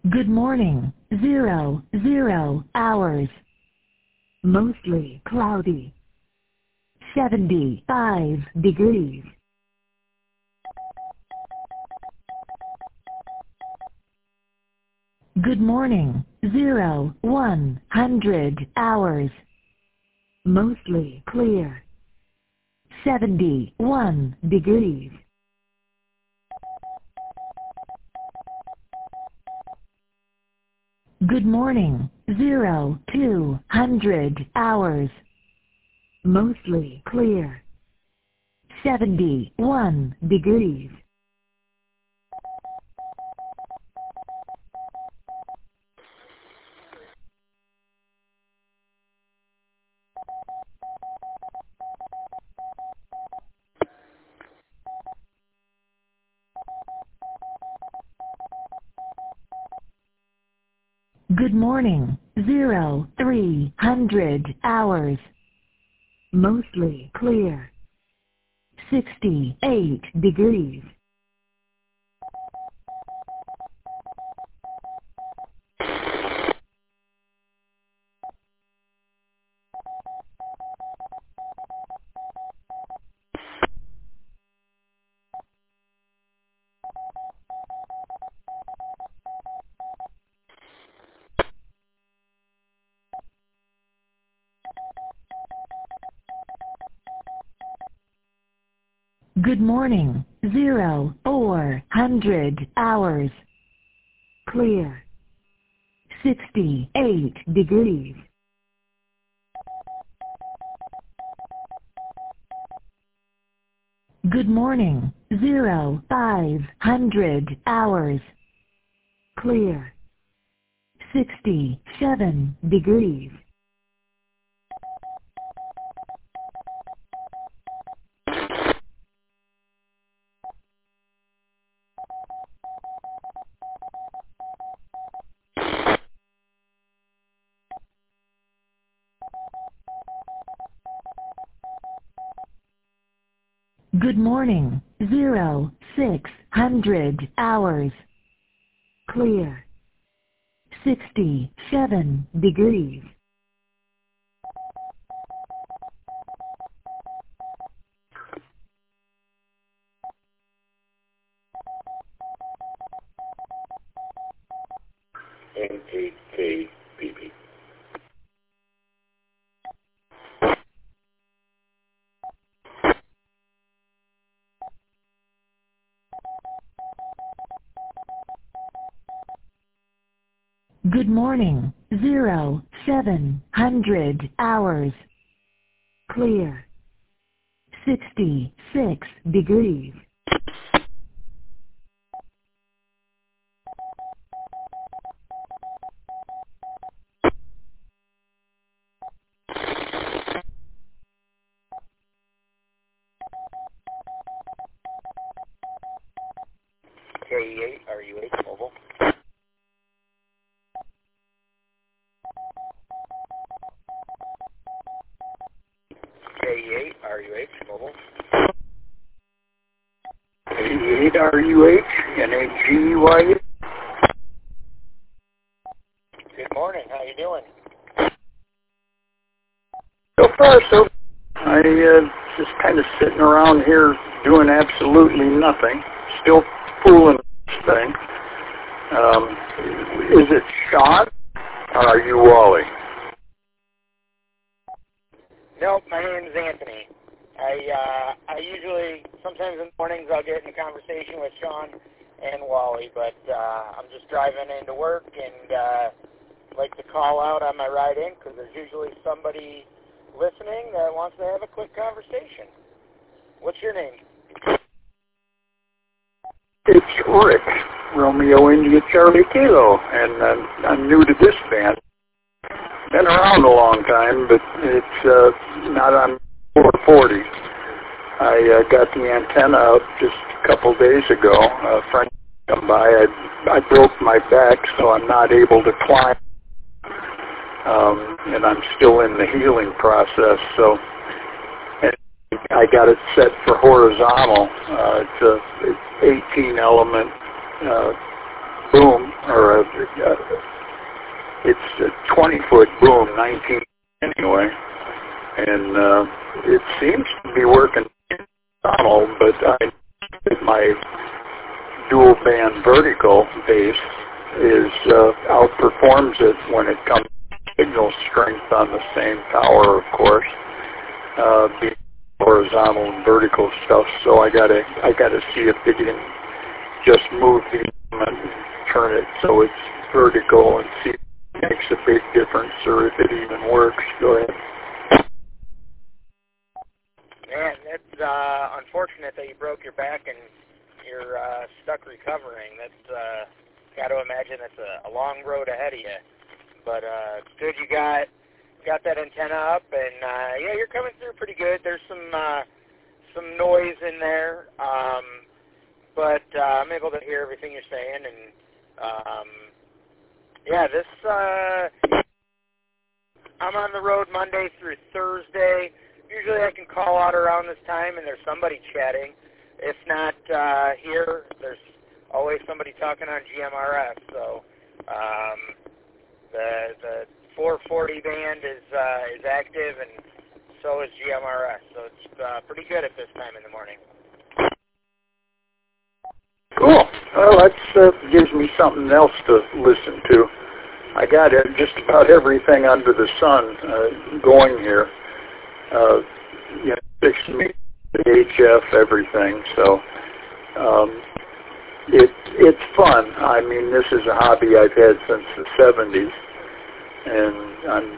Good morning, 00 hours. Mostly cloudy. 75 degrees. Good morning, 100 hours. Mostly clear. 71 degrees. Good morning, 200 hours. Mostly clear. 71 degrees. Good morning, 300 hours. Mostly clear. 68 degrees. Good morning, 400 hours. Clear. 68 degrees. Good morning, 500 hours. Clear. 67 degrees. Good morning, 600 hours. Clear. 67 degrees. N8KBB. Good morning, 700 hours. Clear. 66 degrees. K8RUH Mobile. K8RUH Mobile. K8RUH NAGY. Good morning. How you doing? So far, so I just kind of sitting around here doing absolutely nothing. Still fooling this thing. Is it Sean or are you Wally? Nope, my name's Anthony. I usually, sometimes in the mornings I'll get in a conversation with Sean and Wally, but I'm just driving into work and like to call out on my ride in because there's usually somebody listening that wants to have a quick conversation. What's your name? It's Rick, Romeo India Charlie Kilo, and I'm new to this band. Been around a long time, but it's not on 440. I got the antenna up just a couple days ago. A friend come by. I broke my back, so I'm not able to climb, and I'm still in the healing process. So and I got it set for horizontal. It's 18 element boom, or it's a 20-foot boom, 19 anyway, and it seems to be working normal, but my dual band vertical bass outperforms it when it comes to signal strength on the same tower, of course, horizontal and vertical stuff. So I gotta see if they can just move the element and turn it so it's vertical and see if it makes a big difference or if it even works. Go ahead. Man, that's unfortunate that you broke your back and you're stuck recovering. That's got to imagine that's a long road ahead of you. But it's good you got that antenna up, and yeah, you're coming through pretty good. There's some noise in there, but I'm able to hear everything you're saying, and yeah, this I'm on the road Monday through Thursday. Usually I can call out around this time, and there's somebody chatting. If not here, there's always somebody talking on GMRS. So the 440 band is active, and so is GMRS. So it's pretty good at this time in the morning. Cool. Well, that gives me something else to listen to. I got just about everything under the sun going here. 6 meters, HF, everything. So it's fun. I mean, this is a hobby I've had since the 70s, and I'm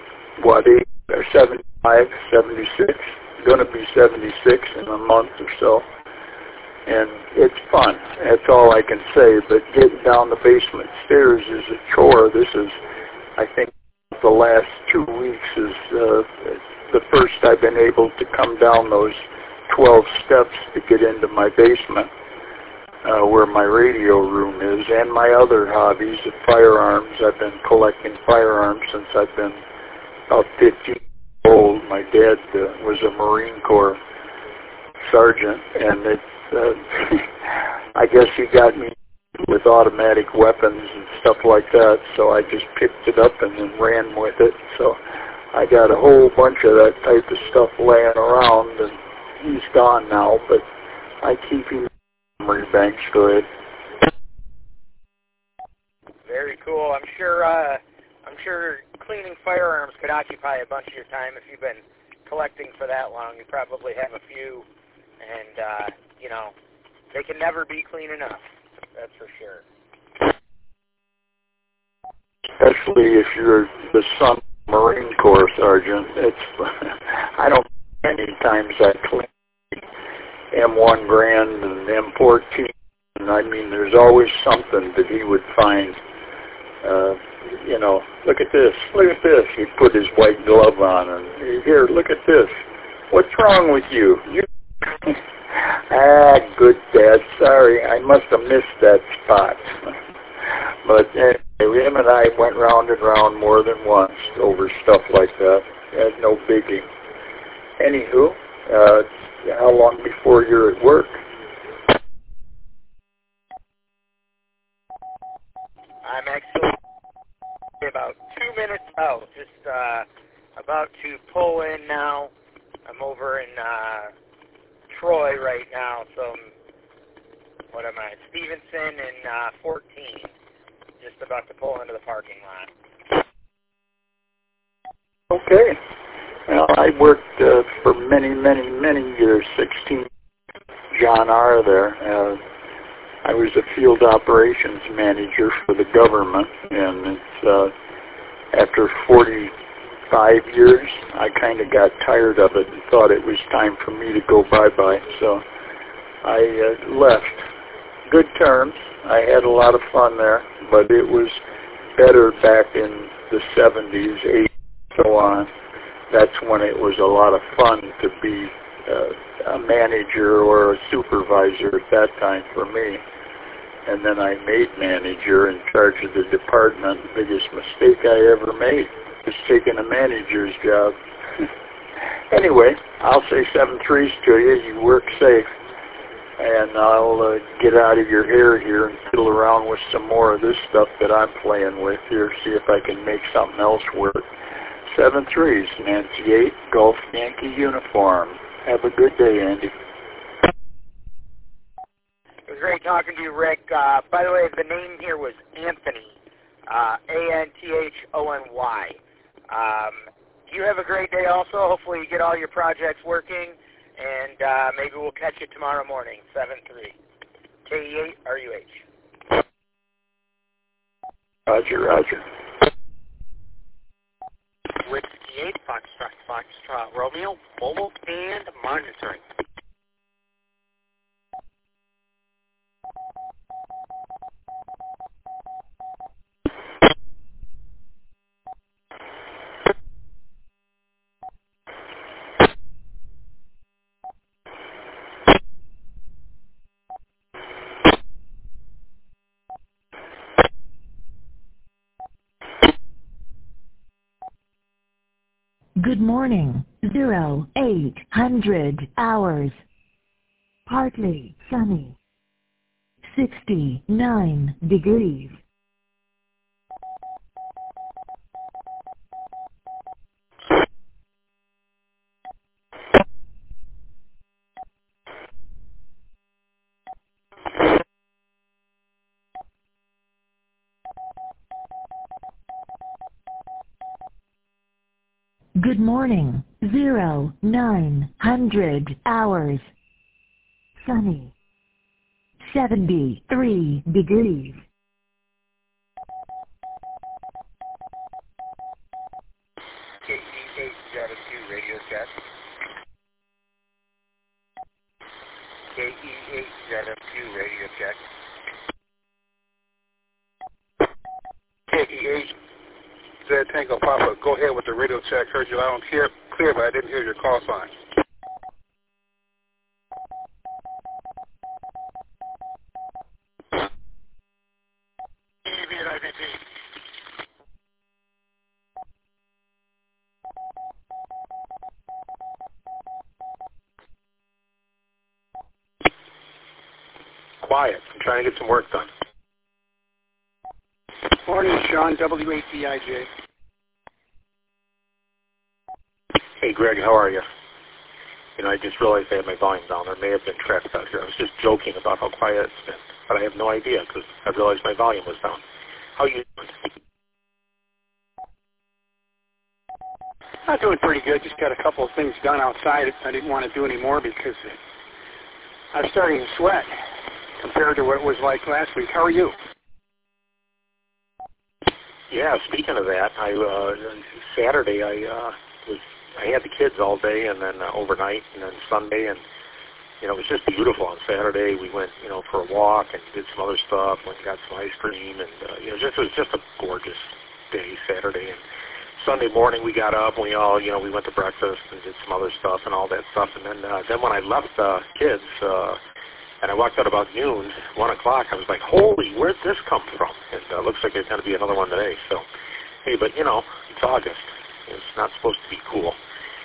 75, 76, going to be 76 in a month or so. And it's fun. That's all I can say. But getting down the basement stairs is a chore. This is, I think, the last 2 weeks is the first I've been able to come down those 12 steps to get into my basement, where my radio room is, and my other hobbies of firearms. I've been collecting firearms since I've been about 15 years old. My dad was a Marine Corps sergeant, and it's I guess he got me with automatic weapons and stuff like that, so I just picked it up and then ran with it. So I got a whole bunch of that type of stuff laying around, and he's gone now, but I keep him in memory banks. Go ahead. Very cool. I'm sure cleaning firearms could occupy a bunch of your time. If you've been collecting for that long, you probably have a few, and you know, they can never be clean enough. That's for sure. Especially if you're the son of a Marine Corps sergeant. I don't know many times I clean M1 Grand and M14, and I mean, there's always something that he would find. You know, look at this. He'd put his white glove on, and here, look at this. What's wrong with you? Good Dad. Sorry, I must have missed that spot. But anyway, him and I went round and round more than once over stuff like that. Had no biggie. Anywho, how long before you're at work? I'm actually about 2 minutes out. Just about to pull in now. I'm over in Troy right now, so what am I? Stevenson and 14. Just about to pull into the parking lot. Okay. Well, I worked for many years, 16 John R. there. I was a field operations manager for the government, and it's after 45 years, I kind of got tired of it and thought it was time for me to go bye-bye, so I left. Good terms. I had a lot of fun there, but it was better back in the 70s, 80s, so on. That's when it was a lot of fun to be a manager or a supervisor at that time for me. And then I made manager in charge of the department. Biggest mistake I ever made was taking a manager's job. Anyway, I'll say 7 threes to you. You work safe. and I'll get out of your hair here and fiddle around with some more of this stuff that I'm playing with here, see if I can make something else work. 7-3's, Nancy 8, Golf Yankee uniform. Have a good day, Andy. It was great talking to you, Rick. By the way, the name here was Anthony, Anthony. You have a great day also. Hopefully you get all your projects working, and maybe we'll catch you tomorrow morning, 7-3. KE8 RUH. Roger, roger. Whiskey 8, Foxtrot, Romeo, mobile and monitoring. Good morning. 0800 hours. Partly sunny. 69 degrees. Good morning. 0900 hours. Sunny. 73 degrees. KE872 radio check. KE872 radio check. KE8 Z Tango Papa, go ahead with the radio check. Heard you loud and clear, but I didn't hear your call sign. Quiet. I'm trying to get some work done. Morning, Sean, W8DIJ. Hey, Greg, how are you? You know, I just realized I had my volume down. There may have been traffic out here. I was just joking about how quiet it's been, but I have no idea because I realized my volume was down. How you doing? I'm doing pretty good. Just got a couple of things done outside. I didn't want to do any more because I'm starting to sweat compared to what it was like last week. How are you? Yeah, speaking of that, Saturday I had the kids all day and then overnight and then Sunday, and you know, it was just beautiful. On Saturday we went, you know, for a walk and did some other stuff, went and got some ice cream, and you know, it was just a gorgeous day Saturday. And Sunday morning we got up and we all, you know, we went to breakfast and did some other stuff and all that stuff, and then when I left the kids and I walked out about noon, 1 o'clock, I was like, holy, where'd this come from? And it looks like there's going to be another one today. So, hey, but, you know, it's August. It's not supposed to be cool.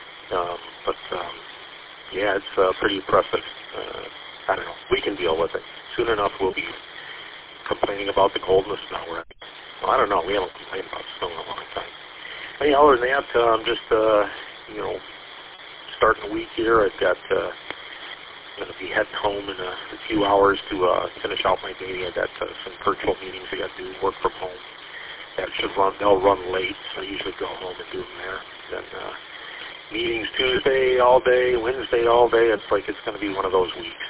Yeah, it's pretty impressive. I don't know. We can deal with it. Soon enough, we'll be complaining about the cold and the snow, right? Well, I don't know. We haven't complained about snow in a long time. Anyhow, other than that, I'm just, you know, starting the week here. I've got... I'm going to be heading home in a few hours to finish out my day. I got some virtual meetings I got to do, work from home. They'll run late, so I usually go home and do them there. Then meetings Tuesday all day, Wednesday all day. It's like it's going to be one of those weeks.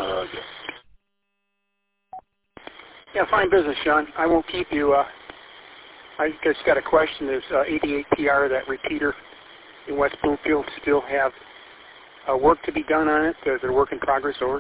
Yeah, fine business, Sean. I won't keep you. I just got a question. Is 88PR, that repeater in West Bloomfield, still have work to be done on it? Is there work in progress over?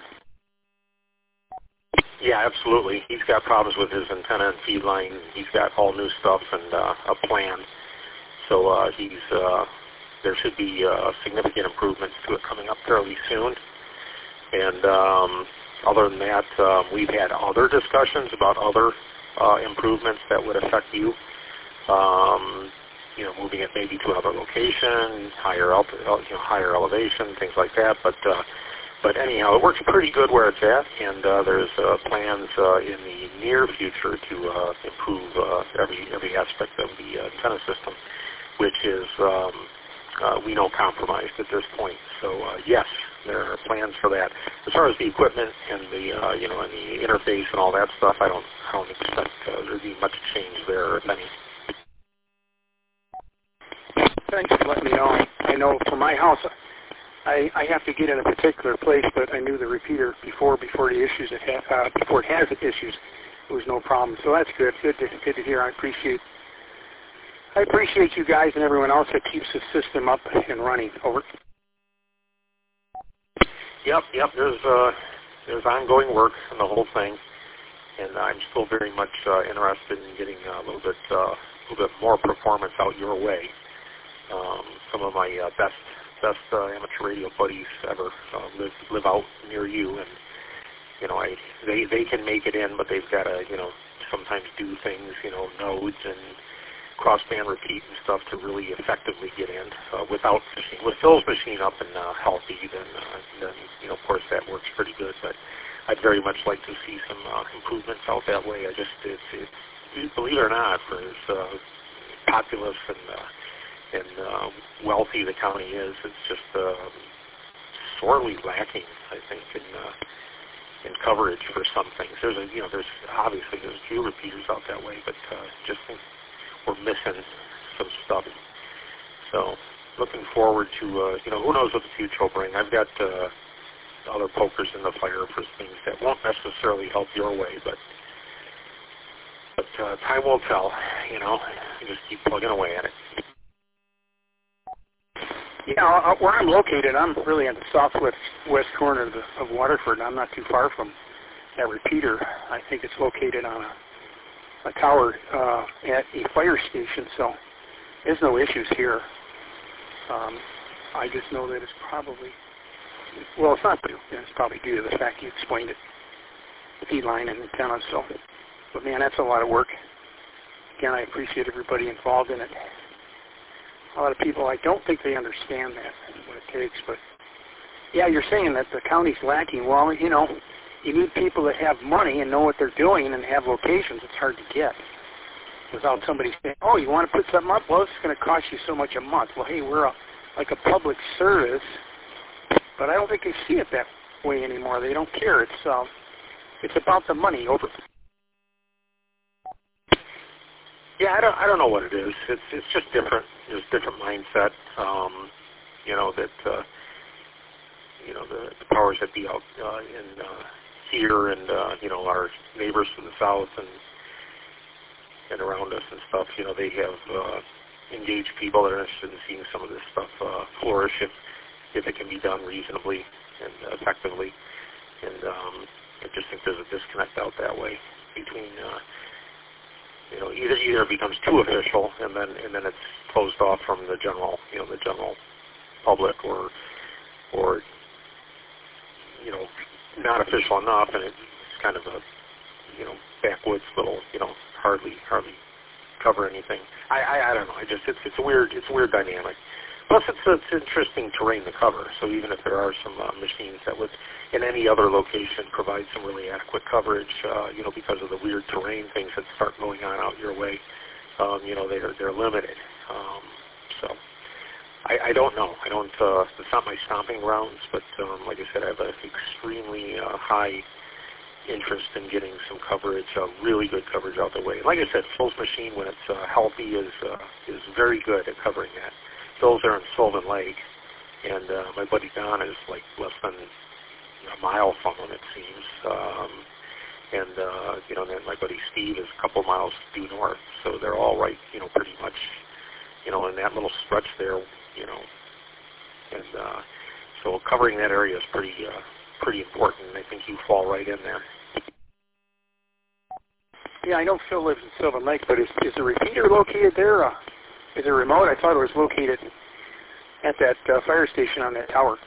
Yeah, absolutely. He's got problems with his antenna and feed line. He's got all new stuff and a plan. So there should be significant improvements to it coming up fairly soon. And other than that, we've had other discussions about other improvements that would affect you. You know, moving it maybe to another location, higher elevation, things like that. But But anyhow, it works pretty good where it's at, and there's plans in the near future to improve every aspect of the antenna system, which is we know compromised at this point. So yes, there are plans for that. As far as the equipment and the and the interface and all that stuff, I don't expect there'll be much change there, if any. Thanks for letting me know. I know for my house, I have to get in a particular place, but I knew the repeater before the issues before it has issues, it was no problem. So that's good. Good to hear. I appreciate you guys and everyone else that keeps the system up and running. Over. Yep. There's ongoing work on the whole thing, and I'm still very much interested in getting a little bit more performance out your way. Some of my best amateur radio buddies ever live out near you, and they can make it in, but they've got to sometimes do things, nodes and crossband repeat and stuff to really effectively get in. With Phil's machine up and healthy, then of course that works pretty good. But I'd very much like to see some improvements out that way. Believe it or not, for as populous and wealthy the county is, it's just sorely lacking, I think, in coverage for some things. There's obviously a few repeaters out that way, but just think we're missing some stuff. So looking forward to who knows what the future will bring. I've got other pokers in the fire for things that won't necessarily help your way, but time will tell. You just keep plugging away at it. Yeah, where I'm located, I'm really on the southwest corner of Waterford, and I'm not too far from that repeater. I think it's located on a tower at a fire station, so there's no issues here. I just know that it's probably, it's not due. It's probably due to the fact you explained it, the feed line and antenna. So, but man, that's a lot of work. Again, I appreciate everybody involved in it. A lot of people, I don't think they understand that, what it takes. But yeah, you're saying that the county's lacking. Well, you need people that have money and know what they're doing and have locations. It's hard to get without somebody saying, oh, you want to put something up? Well, it's going to cost you so much a month. Well, hey, we're like a public service, but I don't think they see it that way anymore. They don't care. It's about the money over. Yeah, I don't know what it is. It's just different. There's a different mindset. The powers that be out in here and our neighbors to the south and around us and stuff. They have engaged people that are interested in seeing some of this stuff flourish if it can be done reasonably and effectively. And I just think there's a disconnect out that way between. Either it becomes too official and then it's closed off from the general public, or not official enough, and it's kind of a backwoods little hardly cover anything. I don't know. It's a weird dynamic. Plus, it's interesting terrain to cover. So even if there are some machines that would, in any other location, provide some really adequate coverage, because of the weird terrain things that start going on out your way, they're limited. So I don't know. I don't. It's not my stomping grounds, but like I said, I have an extremely high interest in getting some coverage, really good coverage out the way. Like I said, Phil's machine, when it's healthy, is very good at covering that. Phil's there in Sylvan Lake, and my buddy Don is like less than a mile from him, it seems. And then my buddy Steve is a couple miles due north, so they're all right, pretty much, in that little stretch there, and so covering that area is pretty important. I think you fall right in there. Yeah, I know Phil lives in Sylvan Lake, but is the repeater located there? Is it remote? I thought it was located at that fire station on that tower.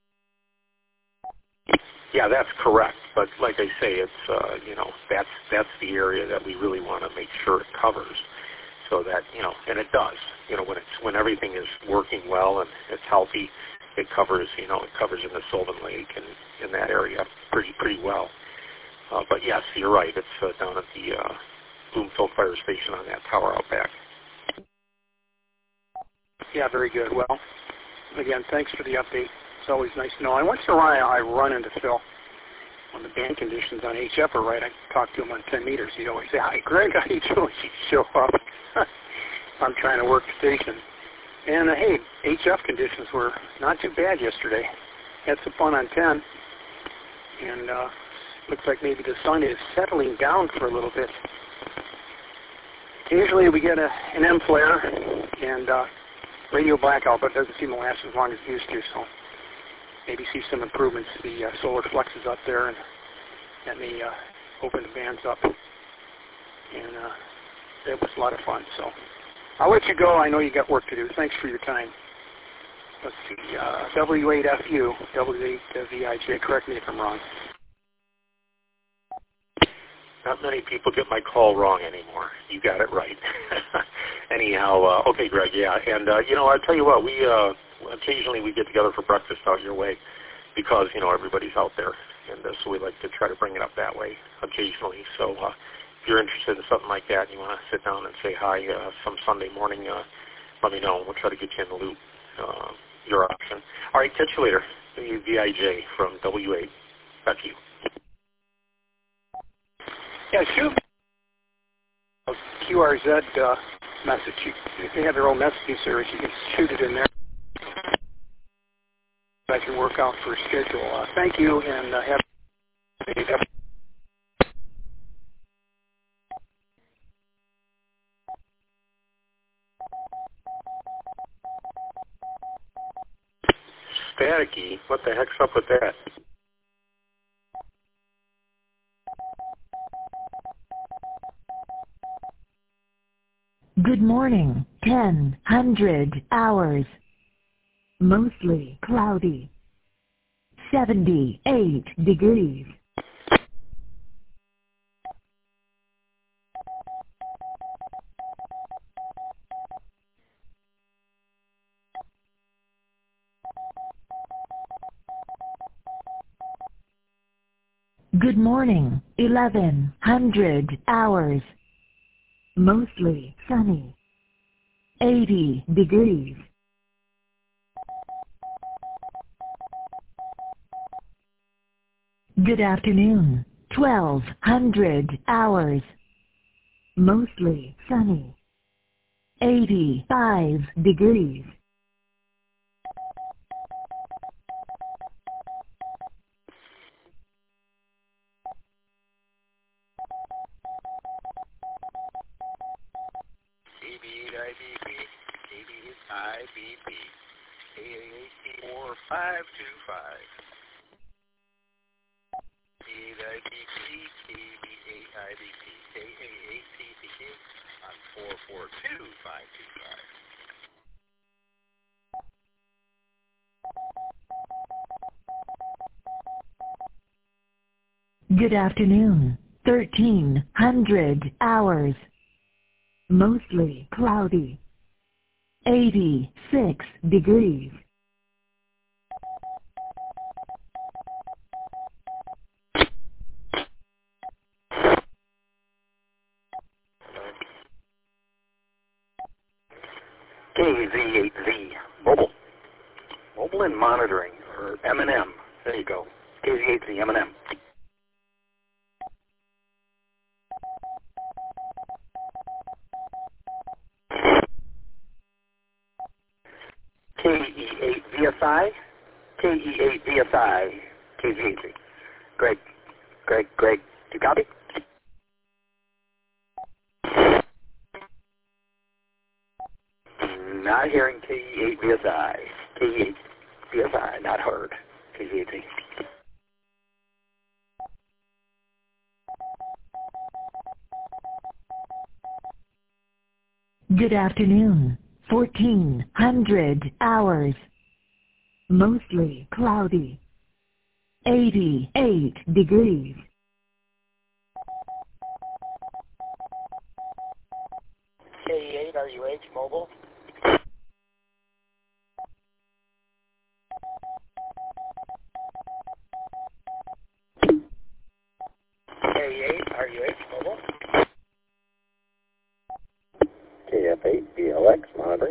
Yeah, that's correct. But like I say, it's that's the area that we really want to make sure it covers, so that and it does. When everything is working well and it's healthy, it covers. It covers in the Sylvan Lake and in that area pretty well. But yes, you're right. It's down at the Bloomfield Fire Station on that tower out back. Yeah, very good. Well, again, thanks for the update. It's always nice to know. And once in a while, I run into Phil when the band conditions on HF are right. I talk to him on 10 meters. He'd always say, "Hi, Greg, how you doing?" He'd show up. I'm trying to work the station. And, hey, HF conditions were not too bad yesterday. Had some fun on 10. And looks like maybe the sun is settling down for a little bit. Occasionally we get an M flare and radio blackout, but it doesn't seem to last as long as it used to, so maybe see some improvements. The solar flux is up there, and that may open the bands up. And it was a lot of fun, so I'll let you go. I know you got work to do. Thanks for your time. Let's see, W8FU, W8VIJ, correct me if I'm wrong. Not many people get my call wrong anymore. You got it right. Anyhow, okay, Greg, yeah. And, I'll tell you what, we occasionally we get together for breakfast out your way because, everybody's out there. And so we like to try to bring it up that way occasionally. So if you're interested in something like that and you want to sit down and say hi some Sunday morning, let me know. We'll try to get you in the loop. Your option. All right, catch you later. VIJ from W8. Back to you. Yeah, shoot. QRZ message. They have their own messaging service. You can shoot it in there. I can work out for a schedule. Thank you, and have a Staticky? What the heck's up with that? Good morning, 10:00 hours. Mostly cloudy. 78 degrees. Good morning, 11:00 hours. Mostly sunny. 80 degrees. Good afternoon, 12:00 hours. Mostly sunny. 85 degrees. KB8IBP, KB8IBP, KA84525. KB8IBP, KB8IBP, KA8CPK on 442525. Good afternoon, 13:00 hours. Mostly cloudy. 86 degrees. KZ8Z, mobile. Mobile and monitoring, or M&M. There you go. KZ8Z, M&M. KE8VSI, KE8VSI, KZ8Z. Greg, you copy? Not hearing KE8VSI. KE8VSI, not heard. KZ8Z. Good afternoon, 14:00 hours. Mostly cloudy. 88 degrees. K8, RUH, mobile. KF8, BLX, monitoring.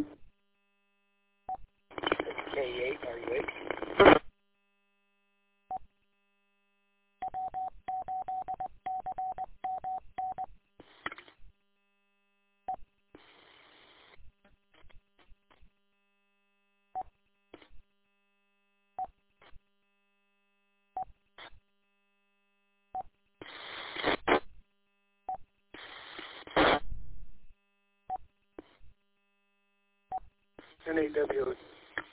K8, RU8. NAW.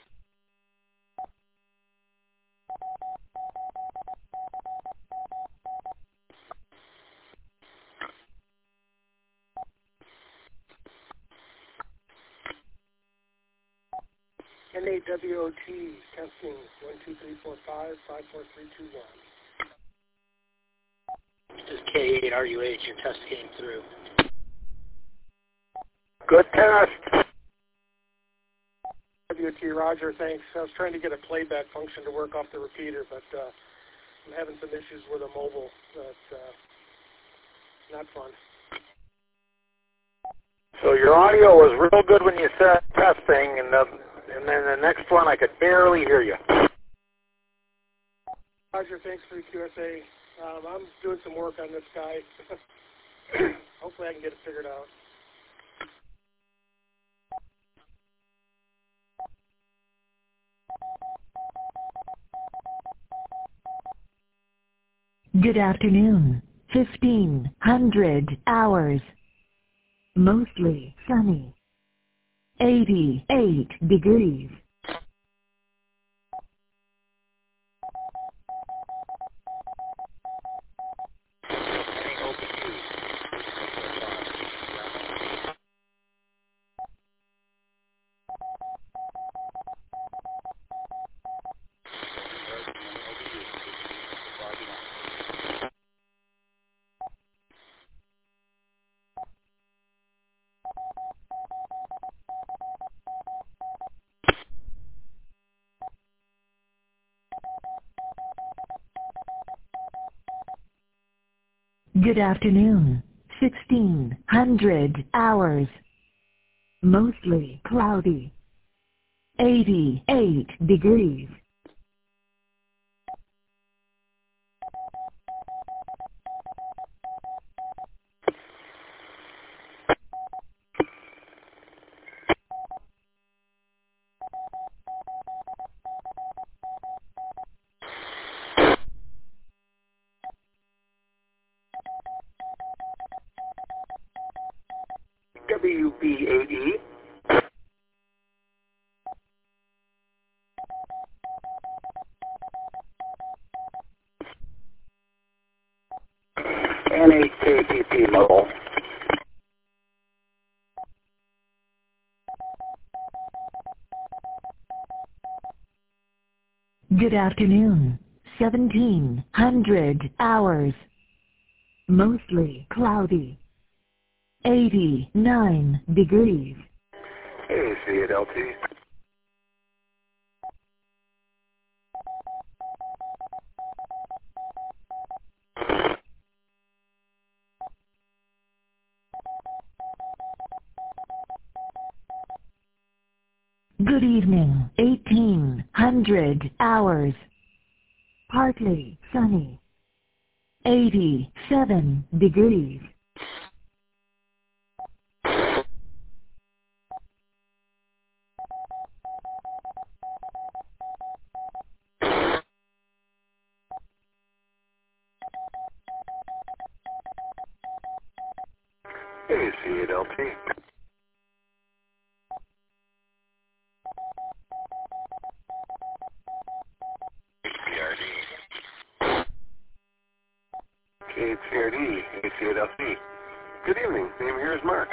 NAWOT, testing 1, 2, 3, 4, 5, 5, 4, 3, 2, 1. This is K8 RUH, your test came through. Good test. WT, Roger, thanks. I was trying to get a playback function to work off the repeater, but I'm having some issues with a mobile. That's not fun. So your audio was real good when you said testing, and then the next one I could barely hear you. Roger, thanks for the QSA. I'm doing some work on this guy. Hopefully I can get it figured out. Good afternoon. 1500 hours. Mostly sunny. 88 degrees. Good afternoon. 1600 hours. Mostly cloudy. 88 degrees. WB8E. N8KPP mobile. Good afternoon. 1700 hours. Mostly cloudy. 89 degrees. Hey, see it, LT. Good evening. 1800 hours. Partly sunny. 87 degrees. Hey, see it, LT. KHCRD, ACLC. Good evening. Name here is Mark.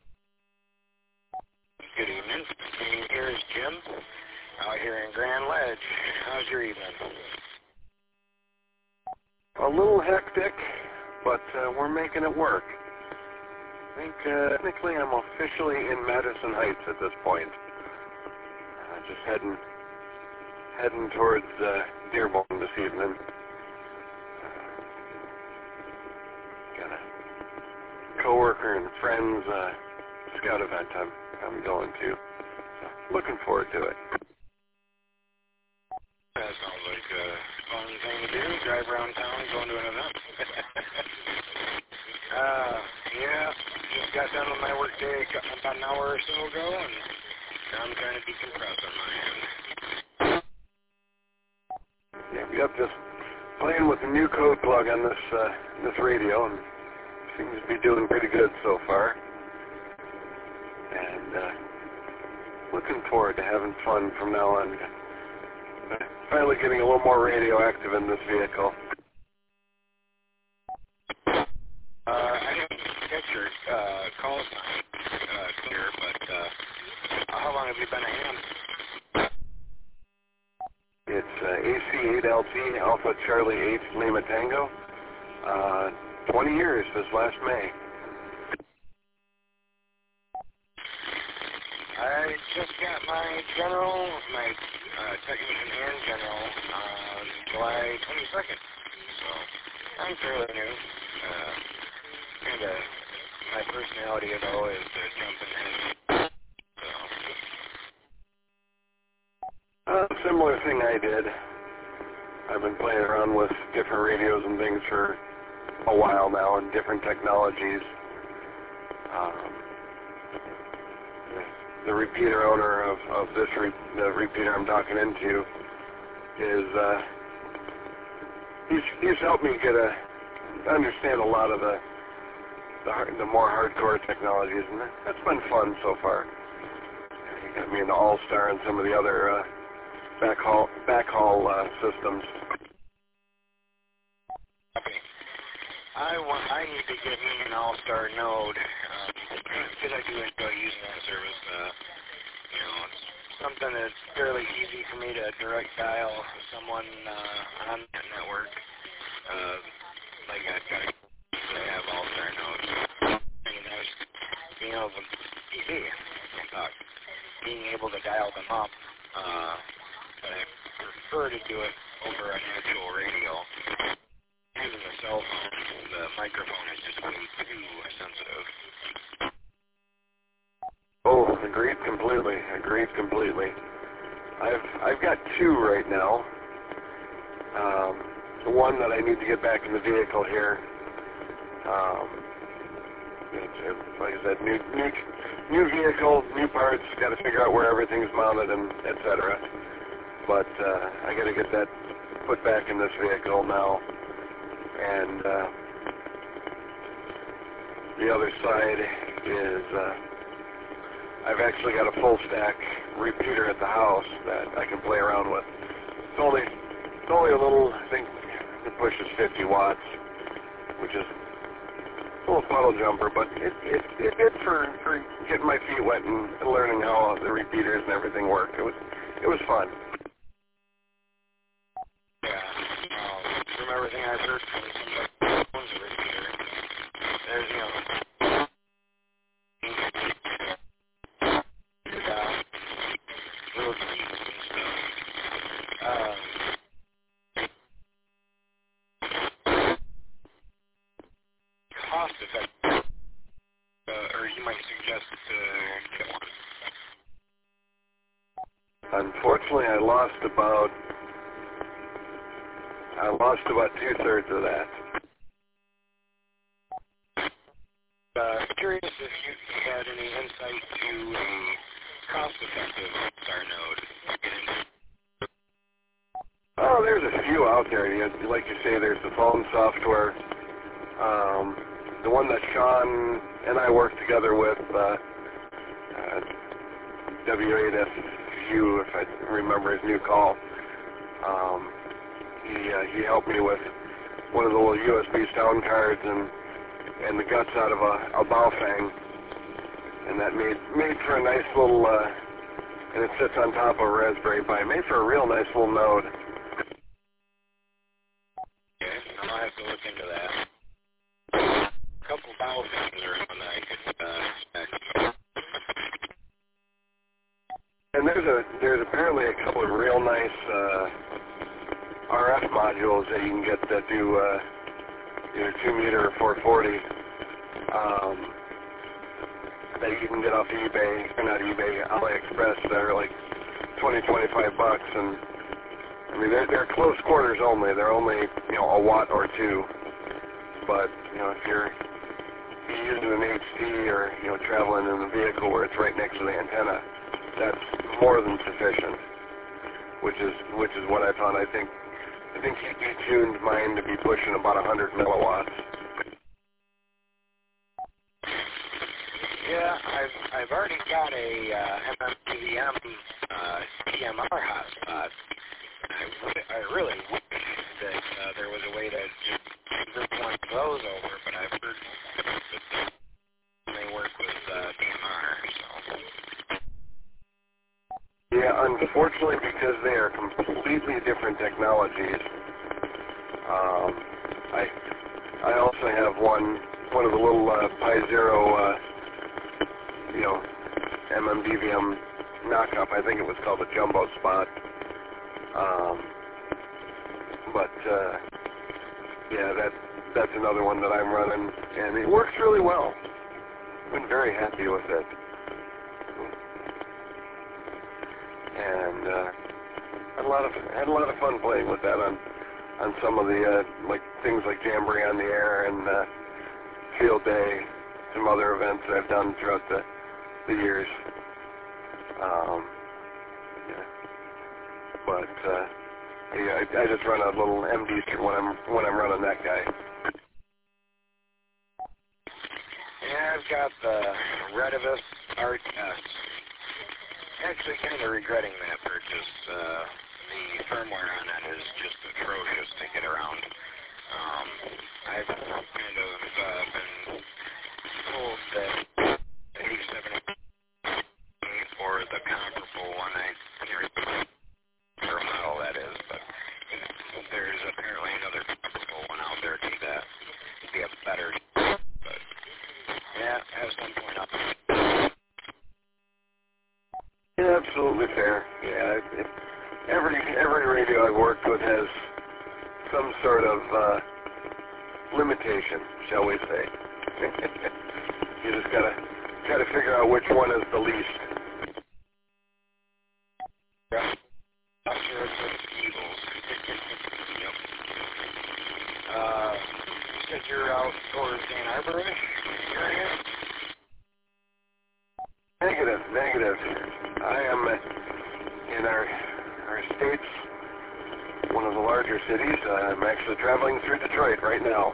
Good evening. Name here is Jim. Out here in Grand Ledge. How's your evening? A little hectic, but we're making it work. I think technically I'm officially in Madison Heights at this point. Just heading towards Dearborn this evening. Got a coworker and friends scout event I'm going to. Looking forward to it. That sounds like a fun thing to do, drive around town, going to an event. Yeah, just got done with my work day about an hour or so ago, and now I'm trying to decompress on my end. Yep, just playing with the new code plug on this radio, and seems to be doing pretty good so far. And looking forward to having fun from now on. Finally getting a little more radioactive in this vehicle. I didn't get your call sign clear, but how long have you been a ham? It's AC8LT Alpha Charlie 8 Lima Tango. 20 years this last May. I just got my technician and general on July 22nd, so I'm fairly new. Kind of my personality, though, is to jump in and Similar thing I did. I've been playing around with different radios and things for a while now, and different technologies. The repeater owner of the repeater I'm talking into is he's helped me understand a lot of the more hardcore technologies, and that's been fun so far. He got me into All-Star and some of the other backhaul systems. I need to get me an All-Star node because I do enjoy using that service. It's something that's fairly easy for me to direct dial someone on that network. Like I've got to have All-Star nodes. Being able to being able to dial them up, but I prefer to do it over an actual radio. Using the cell phone, the microphone is just way too sensitive. Oh, agreed completely. I've got two right now. The one that I need to get back in the vehicle here. It's like I said, new vehicle, new parts. Got to figure out where everything's mounted and etc. But I got to get that put back in this vehicle now. And the other side is I've actually got a full stack repeater at the house that I can play around with. It's only a little, I think it pushes 50 watts, which is a little puddle jumper, but it's good for getting my feet wet and learning how the repeaters and everything work. It was fun. From everything I've heard from somebody who owns a repeater, there's, little tweaks and stuff. Cost effective, or you might suggest to get one. Unfortunately, I lost about 2/3 of that. Curious if you had any insight to a cost-effective star node. Oh, there's a few out there. Like you say, there's the phone software. The one that Sean and I worked together with, W8FU, if I remember his new call. He helped me with one of the little USB sound cards and the guts out of a Baofeng, and that made for a nice little, and it sits on top of a Raspberry Pi. Made for a real nice little node. Okay, I'll have to look into that. A couple Baofengs around that I could spec. And there's apparently a couple of real nice RF modules that you can get that do either 2 meter or 440. that you can get off eBay, or not eBay, AliExpress that are like $20-25, and I mean they're close quarters only. They're only a watt or two, but if you're using an HT or traveling in a vehicle where it's right next to the antenna, that's more than sufficient. Which is what I found. I think he detuned mine to be pushing about 100 milliwatts. Yeah, I've already got a MMDVM PMR hotspot. I really wish that there was a way to just convert one of those over, but I've heard that they work with DMR. So. Yeah, unfortunately, because they are completely different technologies. I also have one of the little Pi Zero, MMDVM knockup. I think it was called a Jumbo Spot. That's another one that I'm running, and it works really well. I've been very happy with it. And had a lot of fun playing with that on some of the things like Jamboree on the Air and Field Day, some other events that I've done throughout the years. I just run a little MD when I'm running that guy. Yeah, I've got the Retevis RTS. Actually, kind of regretting that purchase. The firmware on it is just atrocious to get around. I've kind of been told that the A70 or the comparable one, I can't remember what model that is, but there's apparently another comparable one out there to that would be a better. But yeah, at some point up. Yeah, absolutely fair. Yeah, every radio I've worked with has some sort of limitation, shall we say? You just gotta figure out which one is the least. Yeah, I'm sure it's with Eagles. Yep. You said you're out towards Ann Arbor-ish area? Negative. I am in our state's one of the larger cities. I'm actually traveling through Detroit right now.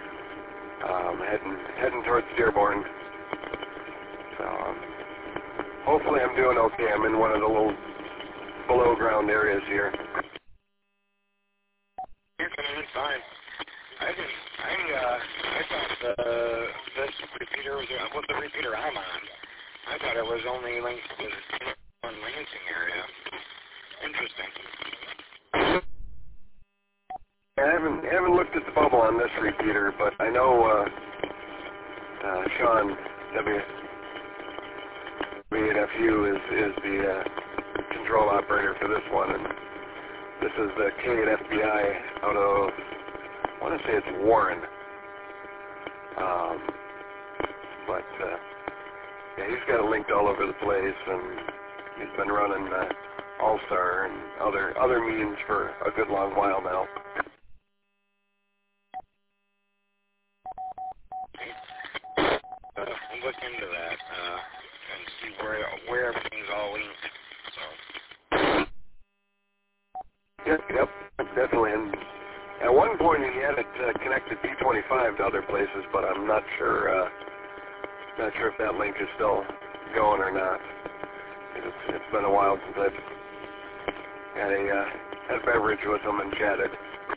Heading towards Dearborn. So hopefully I'm doing okay. I'm in one of the little below ground areas here. You're coming in fine. I thought this repeater was the repeater I'm on. I thought it was only linked to the Lansing area. Interesting. I haven't looked at the bubble on this repeater, but I know Sean W8FU is the control operator for this one, and this is the K8FBI out of, I want to say it's Warren. Yeah, he's got it linked all over the place, and he's been running All-Star and other means for a good long while now. Look into that and see where everything's all linked. So. Yep, definitely. And at one point he had it connected P25 to other places, but I'm not sure. Not sure if that link is still going or not. It's been a while since I've had a beverage with him and chatted.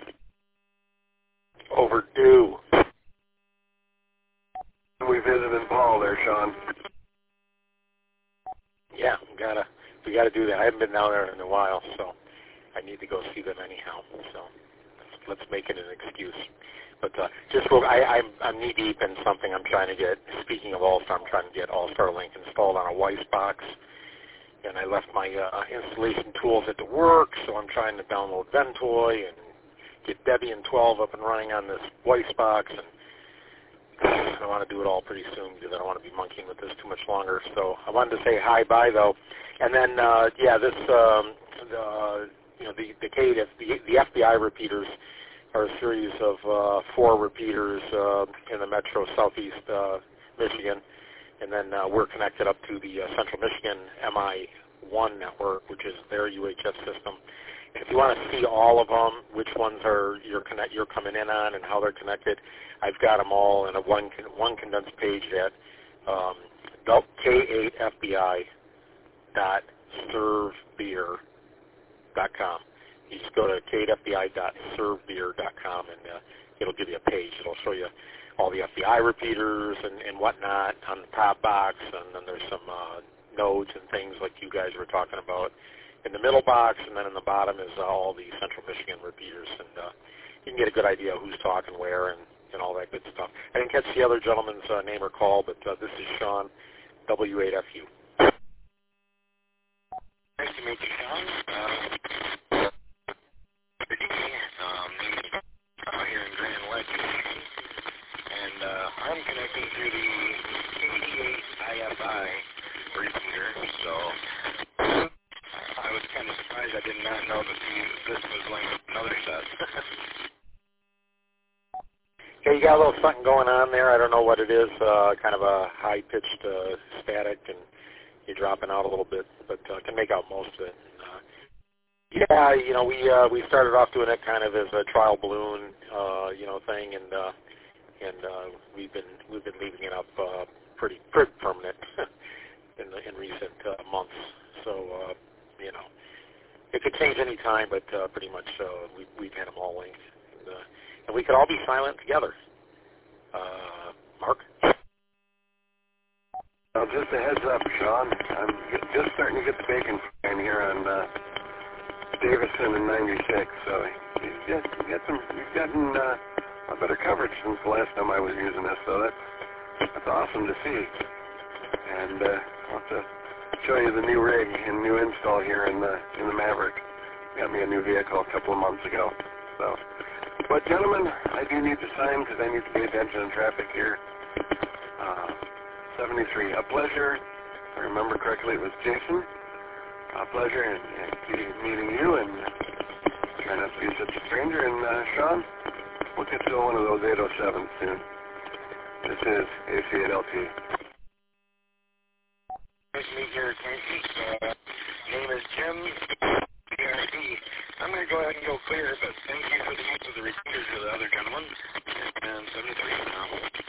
Overdue. We visited Paul there, Sean. Yeah, we gotta do that. I haven't been down there in a while, so I need to go see them anyhow. So let's make it an excuse. But I'm knee deep in something I'm trying to get. Speaking of All-Star, I'm trying to get All-Star Link installed on a Weiss box, and I left my installation tools at the work, so I'm trying to download Ventoy and get Debian 12 up and running on this Weiss box. And I want to do it all pretty soon because I don't want to be monkeying with this too much longer. So I wanted to say hi-bye though, and then this the FBI repeaters are a series of 4 repeaters in the metro southeast Michigan, and then we're connected up to the Central Michigan MI1 network, which is their UHF system. If you want to see all of them, which ones you're coming in on and how they're connected, I've got them all in a one condensed page at k8fbi.servebeer.com. You just go to k8fbi.servebeer.com and it'll give you a page. It'll show you all the FBI repeaters and whatnot on the top box, and then there's some nodes and things like you guys were talking about in the middle box, and then in the bottom is all the Central Michigan repeaters, and you can get a good idea of who's talking where and all that good stuff. I didn't catch the other gentleman's name or call, but this is Sean, W8FU. Nice to meet you, Sean. Here in Grand Ledge, and I'm connecting through the KD8IFI repeater, so I was kind of surprised. I did not know that this was linked with another set. Yeah, you got a little something going on there. I don't know what it is, kind of a high-pitched static, and you're dropping out a little bit, but I can make out most of it. Yeah, we started off doing it kind of as a trial balloon, thing, and we've been leaving it up pretty permanent in recent months. So it could change any time, but pretty much we've had them all linked, and we could all be silent together. Mark. Well, just a heads up, Sean. I'm just starting to get the bacon fan here on Davison in 96, so you've gotten a better coverage since the last time I was using this, so that's awesome to see. And I'll have to show you the new rig and new install here in the Maverick. Got me a new vehicle a couple of months ago. So, but gentlemen, I do need to sign because I need to pay attention in traffic here. 73, a pleasure. If I remember correctly, it was Jason. A pleasure and meeting you, and try not to be such a stranger. And Sean, we'll get to one of those 807s soon. This is AC8LT. Nice to meet you, Casey. Name is Jim, PRD. I'm going to go ahead and go clear, but thank you for the use of the repeaters of the other gentleman. And 73 now.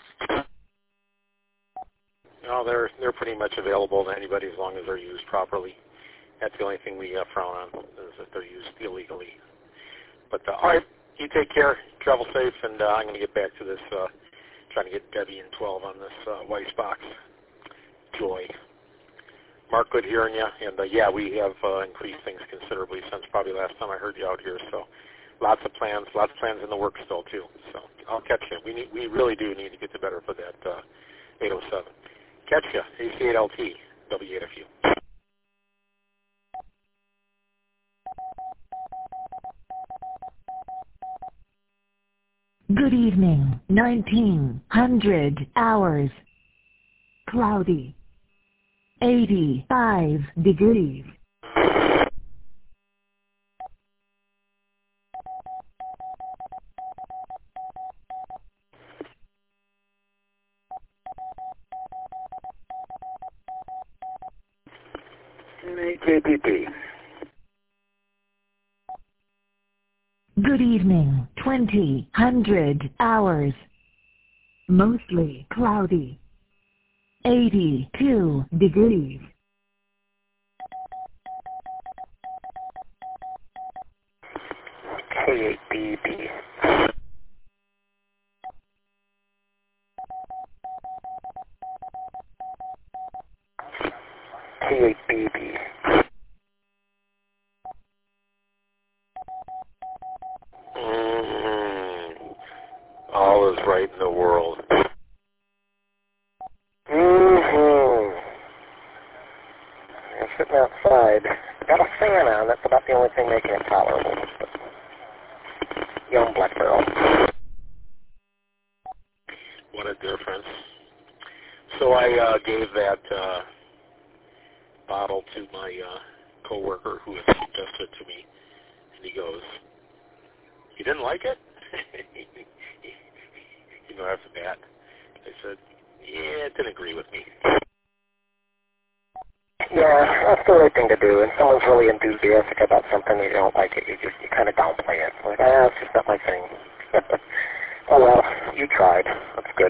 No, they're pretty much available to anybody as long as they're used properly. That's the only thing we frown on, is that they're used illegally. But all right, you take care, travel safe, and I'm going to get back to this, trying to get Debbie and 12 on this Weiss box. Joy. Mark, good hearing you, and we have increased things considerably since probably last time I heard you out here. So lots of plans in the works still too. So I'll catch you. We really do need to get to better for that 807. Catch you, AC8LT, W8FU. Good evening, 1900 hours. Cloudy. 85 degrees. KPP. Good evening, 2000 hours. Mostly cloudy. 82 degrees. K8BB. K8BB. All is right in the world. I'm sitting outside. Got a fan on. That's about the only thing making it tolerable. But young black barrel. What a difference. I gave that bottle to my coworker who had suggested it to me, and he goes, "You didn't like it?" You know, after that, I said, "Yeah, it didn't agree with me." Yeah, that's the right thing to do. And someone's really enthusiastic about something, you don't like it, you kind of downplay it. Like, it's just not my thing. Oh well, you tried. That's good.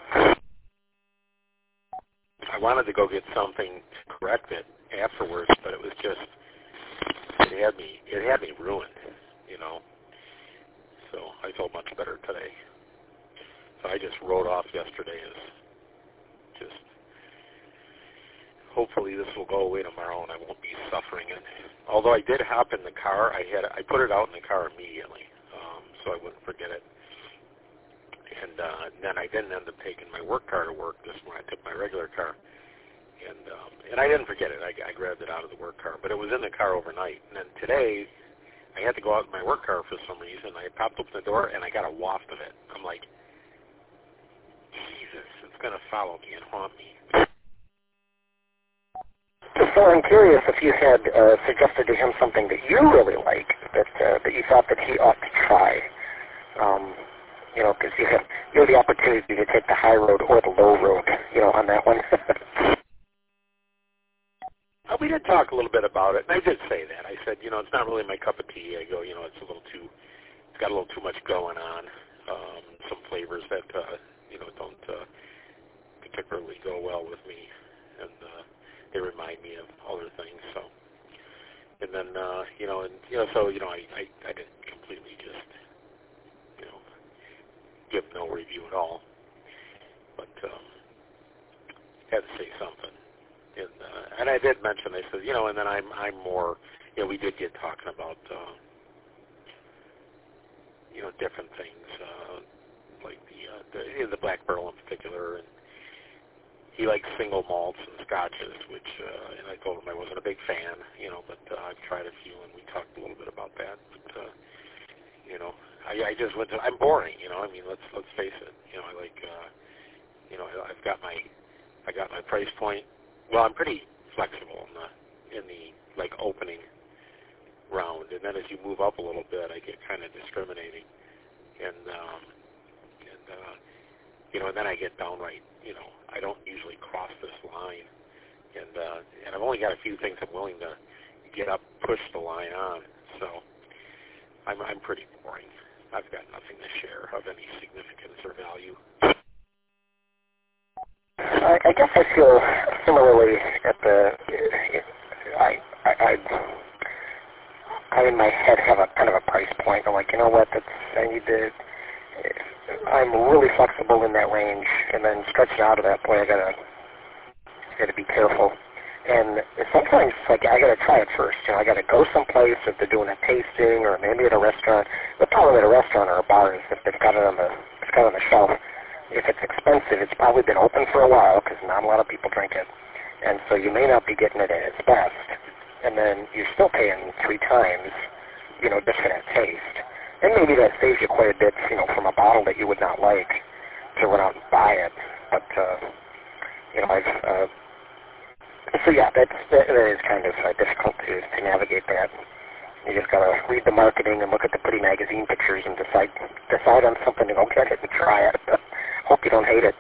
I wanted to go get something to correct it afterwards, but it was just it had me ruined, you know. So I felt much better today. So I just wrote off yesterday as just, hopefully this will go away tomorrow and I won't be suffering it. Although I did hop in the car, I put it out in the car immediately, so I wouldn't forget it. And then I didn't end up taking my work car to work this morning. I took my regular car, and I didn't forget it. I grabbed it out of the work car, but it was in the car overnight. And then today, I had to go out in my work car for some reason. I popped open the door, and I got a waft of it. I'm like, Jesus, it's going to follow me and haunt me. So I'm curious if you had suggested to him something that you really like, that you thought that he ought to try. You know, because you have the opportunity to take the high road or the low road, you know, on that one. We did talk a little bit about it, and I did say that. I said, you know, it's not really my cup of tea. I go, you know, it's got a little too much going on. Some flavors that, you know, don't particularly go well with me, and they remind me of other things. So, and then, so, you know, I didn't completely just, you know, give no review at all, but had to say something. And I did mention, I said, you know, and then I'm more, you know, we did get talking about, you know, different things, like the Black Barrel in particular, and he likes single malts and scotches, which, and I told him I wasn't a big fan, you know, but I've tried a few, and we talked a little bit about that, but, you know, I just went to, I'm boring, you know, I mean, let's face it, you know, I like, you know, I got my price point. Well, I'm pretty flexible in the like opening round, and then as you move up a little bit, I get kind of discriminating, and you know, and then I get downright, you know, I don't usually cross this line, and I've only got a few things I'm willing to get up, push the line on, so I'm pretty boring. I've got nothing to share of any significance or value. I guess I feel similarly at I in my head have a kind of a price point. I'm like, you know what, I'm really flexible in that range, and then stretching out of that point, I gotta be careful. And sometimes, like, I gotta try it first. You know, I gotta go someplace if they're doing a tasting, or maybe at a restaurant. The problem at a restaurant or a bar is if they've got it on the shelf. If it's expensive, it's probably been open for a while because not a lot of people drink it. And so you may not be getting it at its best. And then you're still paying 3 times, you know, just for that taste. And maybe that saves you quite a bit, you know, from a bottle that you would not like to run out and buy it. But, you know, so yeah, that is kind of difficult to navigate that. You just gotta read the marketing and look at the pretty magazine pictures and decide on something and go get it and try it. Hope you don't hate it.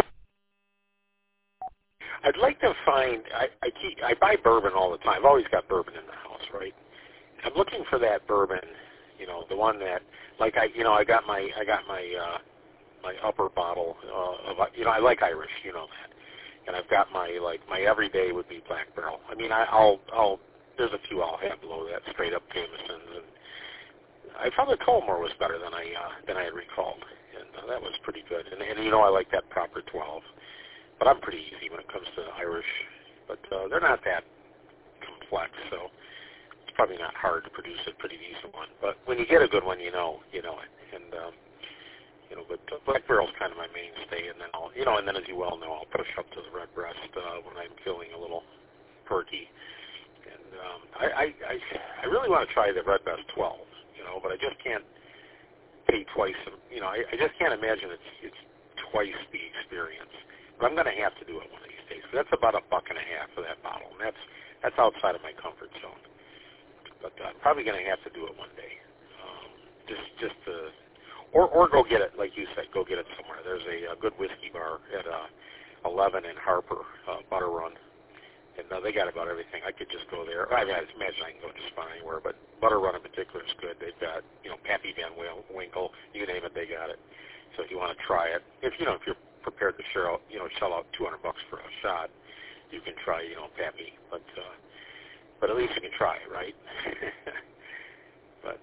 I'd like to find. I buy bourbon all the time. I've always got bourbon in the house, right? I'm looking for that bourbon. You know, the one that, like, I got my upper bottle of. You know, I like Irish. You know that. And I've got my everyday would be Black Barrel. I mean, I'll there's a few I'll have below that, straight up Jameson's, and I found the Tullamore was better than I had recalled, and that was pretty good. And you know, I like that proper 12, but I'm pretty easy when it comes to Irish. But they're not that complex, so it's probably not hard to produce a pretty decent one. But when you get a good one, you know it, and you know, but Black Barrel's kind of my mainstay, and then and then as you well know, I'll push up to the Redbreast when I'm feeling a little perky. And I really want to try the Redbreast 12, you know, but I just can't pay twice. You know, I just can't imagine it's twice the experience. But I'm going to have to do it one of these days. That's about $1.50 for that bottle, and that's outside of my comfort zone. But I'm probably going to have to do it one day, just to, or go get it, like you said, go get it somewhere. There's a good whiskey bar at 11 in Harper, Butter Run, and they got about everything. I could just go there. I imagine I can go just about anywhere, but Butter Run in particular is good. They've got, Pappy Van Winkle, you name it, they got it. So if you want to try it, if you're prepared to shell out $200 for a shot, you can try, Pappy, but at least you can try it, right? But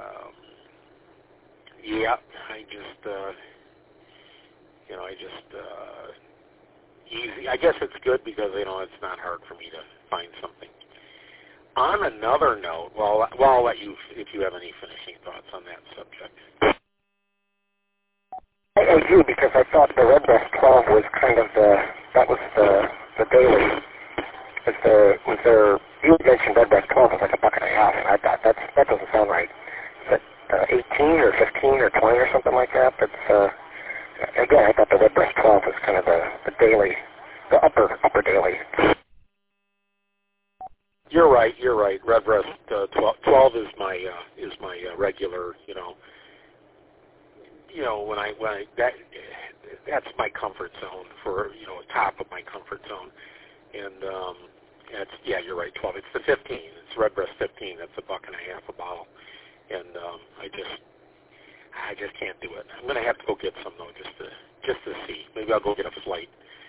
yeah, easy. I guess it's good because it's not hard for me to find something. On another note, well, I'll let you, if you have any finishing thoughts on that subject. I do, because I thought the Redbreast 12 was kind of the daily. You mentioned Redbreast 12 was like $1.50. I thought that doesn't sound right. Is it 18 or 15 or 20 or something like that? That's again, I thought the Redbreast 12 was kind of the daily, the upper daily. You're right. Redbreast 12 is my regular. That's my comfort zone for top of my comfort zone, and you're right. 12. It's the 15. It's Redbreast 15. That's $1.50 a bottle, and I just can't do it. I'm gonna have to go get some though, just to see. Maybe I'll go get a flight.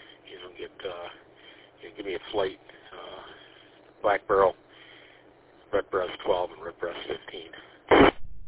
Give me a flight. Black Barrel, Redbreast 12, and Redbreast 15.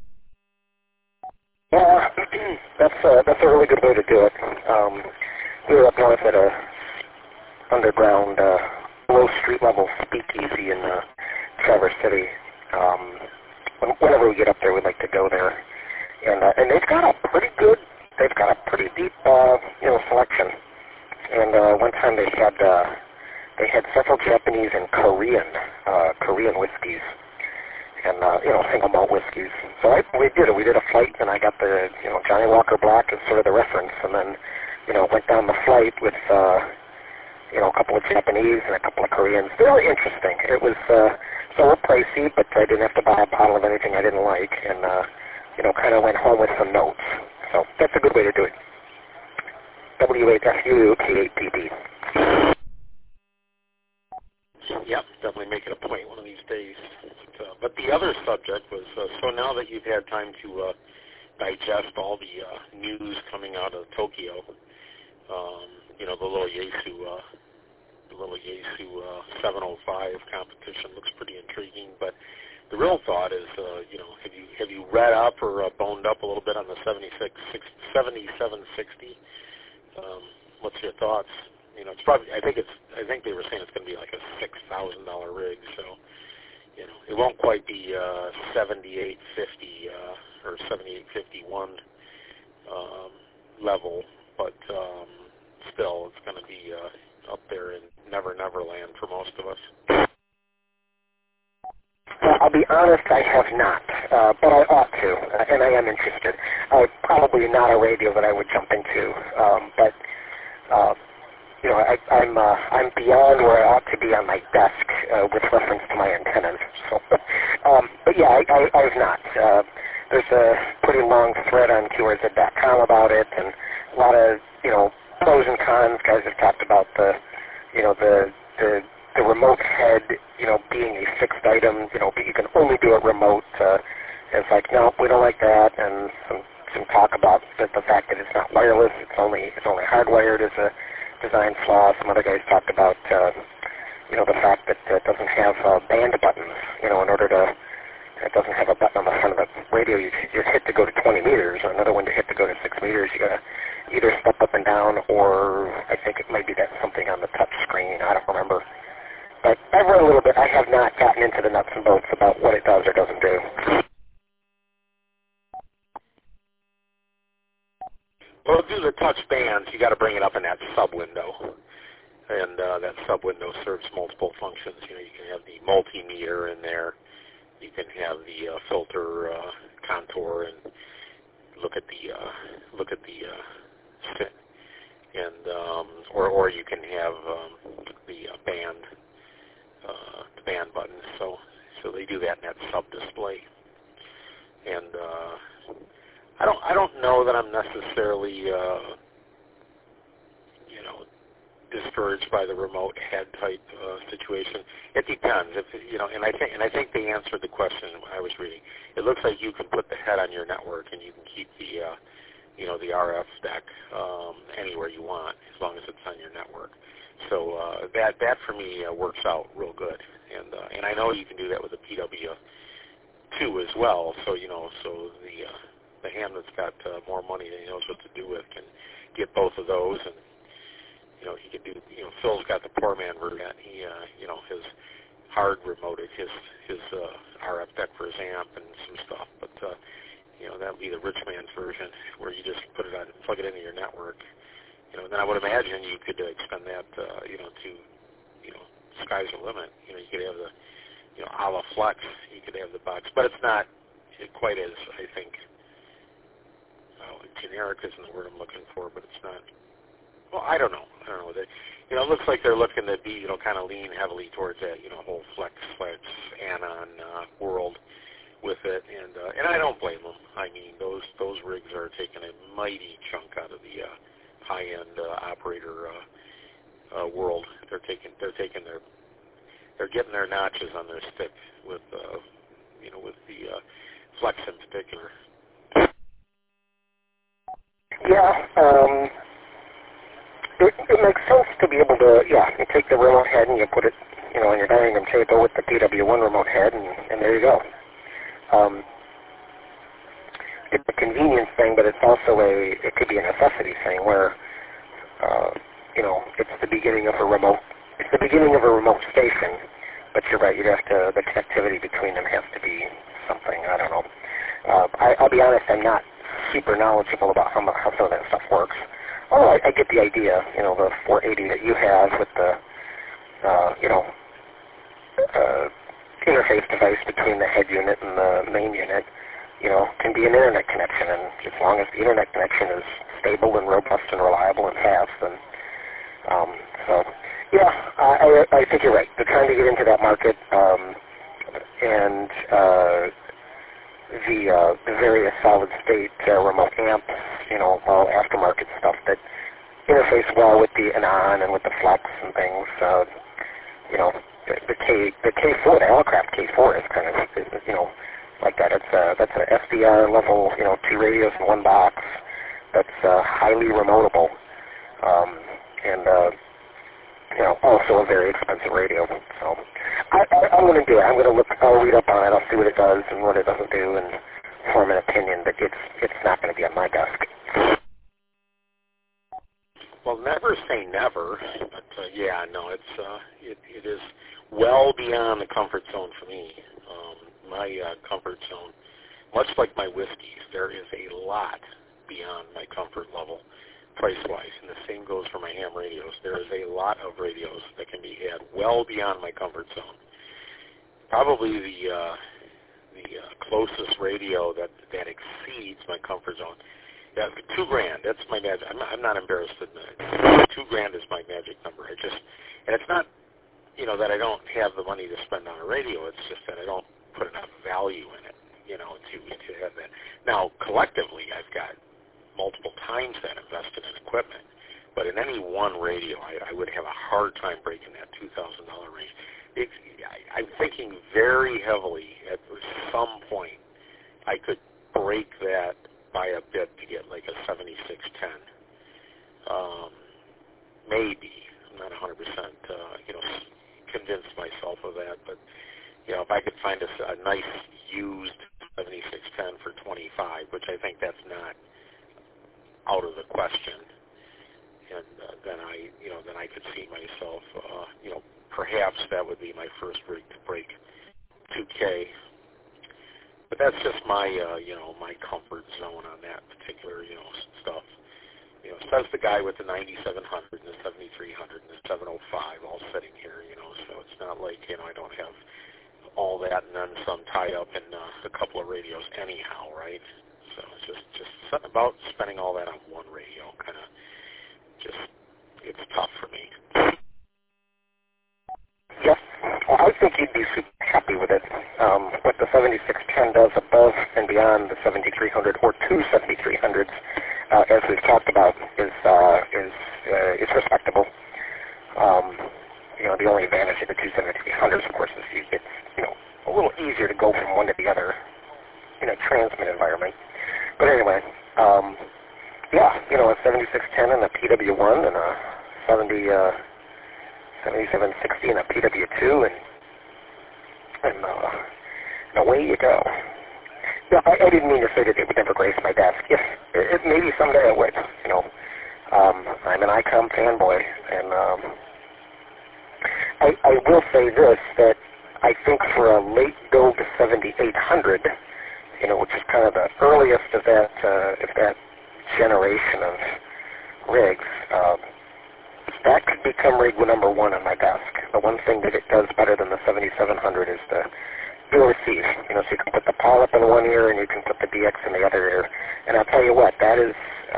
Yeah, that's a really good way to do it. We were up north at a underground, low street level speakeasy in Traverse City. Whenever we get up there, we'd like to go there, and they've got a pretty deep selection. And one time they had several Japanese and Korean whiskeys, and single malt whiskeys. So we did it. We did a flight, and I got the Johnny Walker Black as sort of the reference, and then went down the flight with a couple of Japanese and a couple of Koreans. Very interesting. It was a little pricey, but I didn't have to buy a bottle of anything I didn't like, and kind of went home with some notes. So that's a good way to do it. WHFUTAPD. Yep, definitely make it a point one of these days. But the other subject was, so now that you've had time to digest all the news coming out of Tokyo, the Little Yaesu 705 competition looks pretty intriguing. But the real thought is, have you read up or boned up a little bit on the 7760? What's your thoughts? It's probably. I think they were saying it's going to be like a $6,000 rig. So, it won't quite be 7850 or 7851 level, but still, it's going to be up there in Never Land for most of us. I'll be honest, I have not, but I ought to, and I am interested. Probably not a radio that I would jump into, but I'm beyond where I ought to be on my desk with reference to my antennas. So, but yeah, I've not. There's a pretty long thread on QRZ.com about it, and a lot of pros and cons. Guys have talked about the remote head, being a fixed item. You can only do it remote. It's like, no, we don't like that, and some talk about the fact that it's not wireless. It's only hardwired as a design flaw. Some other guys talked about the fact that it doesn't have band buttons. It doesn't have a button on the front of the radio. You hit to go to 20 meters, or another one to hit to go to 6 meters. You got to either step up and down, or I think it might be that something on the touch screen. I don't remember. But I've read a little bit. I have not gotten into the nuts and bolts about what it does or doesn't do. Well, to do the touch bands, you got to bring it up in that sub window, and that sub window serves multiple functions. You can have the multimeter in there. You can have the filter contour and look at the and or you can have the band buttons. So they do that in that sub display. And I don't know that I'm necessarily discouraged by the remote head type situation. It depends, and I think they answered the question I was reading. It looks like you can put the head on your network, and you can keep the the RF stack anywhere you want as long as it's on your network. So that for me works out real good, and I know you can do that with the PW2 as well. So so the ham that's got more money than he knows what to do with can get both of those, and he can do. Phil's got the poor man version. He his hard remoted his RF deck for his amp and some stuff, but that would be the rich man's version where you just put it on, plug it into your network. Then I would imagine you could extend that to sky's the limit. You could have the a la Flex. You could have the box, but it's not quite as, I think, generic isn't the word I'm looking for, but it's not. Well, I don't know. It looks like they're looking to be, kind of lean heavily towards that, whole Flex Anon world with it, and I don't blame them. I mean, those rigs are taking a mighty chunk out of the high-end operator world. They're getting their notches on their stick with the Flex in particular. Yeah. It makes sense to be able to, you take the remote head and you put it, on your dining room table with the PW1 remote head, and there you go. It's a convenience thing, but it's also it could be a necessity thing where, it's the beginning of a remote station, but you're right, the connectivity between them has to be something, I don't know. I'll be honest, I'm not super knowledgeable about how some of that stuff works. Oh, I get the idea, the 480 that you have with the, interface device between the head unit and the main unit, can be an internet connection, and as long as the internet connection is stable and robust and reliable and fast, then, I think you're right. They're trying to get into that market, and the various solid-state remote amps, all aftermarket stuff that interface well with the Anon and with the Flex and things. The K4, the Alacraft K4 is kind of, like that. That's an SDR level, 2 radios in one box. That's highly remotable, and also a very expensive radio. So I'm going to do it. I'm going to look. I'll read up on it. I'll see what it does and what it doesn't do, and form an opinion. But it's not going to be on my desk. Well, never say never, but it is well beyond the comfort zone for me. My comfort zone, much like my whiskeys, there is a lot beyond my comfort level, price-wise, and the same goes for my ham radios. There is a lot of radios that can be had well beyond my comfort zone. Probably the closest radio that exceeds my comfort zone. Yeah, $2,000. That's my magic. I'm not embarrassed to admit it. $2,000 is my magic number. And it's not, that I don't have the money to spend on a radio. It's just that I don't put enough value in it, to have that. Now, collectively, I've got multiple times that invested in equipment, but in any one radio, I would have a hard time breaking that $2,000 range. I'm thinking very heavily at some point I could break that by a bit to get like a 7610. Maybe. I'm not 100%, convinced myself of that, but, if I could find a nice used 7610 for 25, which I think that's not out of the question, and then I could see myself, perhaps that would be my first rig to break 2K. But that's just my, my comfort zone on that particular, stuff. Says the guy with the 9700 and the 7300 and the 705 all sitting here, so it's not like, I don't have all that and then some tied up in a couple of radios anyhow, right? So it's just something about spending all that on one radio kind of it's tough for me. Yes, well, I think you'd be super happy with it. What the 7610 does above and beyond the 7300 or two 7300s, as we've talked about, is respectable. The only advantage of the two 7300s, of course, is it's a little easier to go from one to the other in a transmit environment. But anyway, a 7610 and a PW1 and a 7760 and a PW2 and away you go. No, I didn't mean to say that it would never grace my desk. Yes, maybe someday it would. I'm an ICOM fanboy, and I will say this, that I think for a late build 7800, which is kind of the earliest of that generation of rigs, that could become rig number one on my desk. The one thing that it does better than the 7700 is the dual receive. So you can put the PAL up in one ear and you can put the DX in the other ear. And I'll tell you what, that's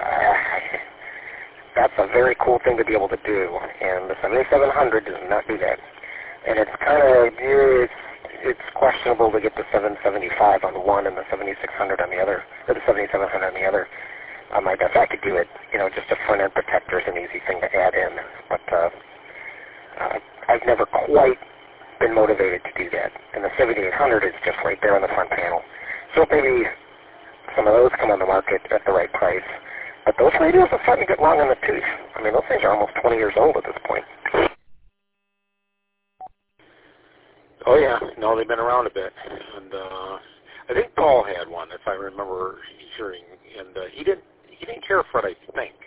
a very cool thing to be able to do. And the 7700 does not do that. And it's kind of, it's questionable to get the 775 on one and the 7600 on the other, or the 7700 on the other. On my desk, I could do it, just a front end protector is an easy thing to add in. But I've never quite been motivated to do that. And the 7800 is just right there on the front panel. So maybe some of those come on the market at the right price. But those radios are starting to get long in the tooth. I mean, those things are almost 20 years old at this point. Oh yeah, no, they've been around a bit, and I think Paul had one, if I remember hearing, and he didn't care for it, I think,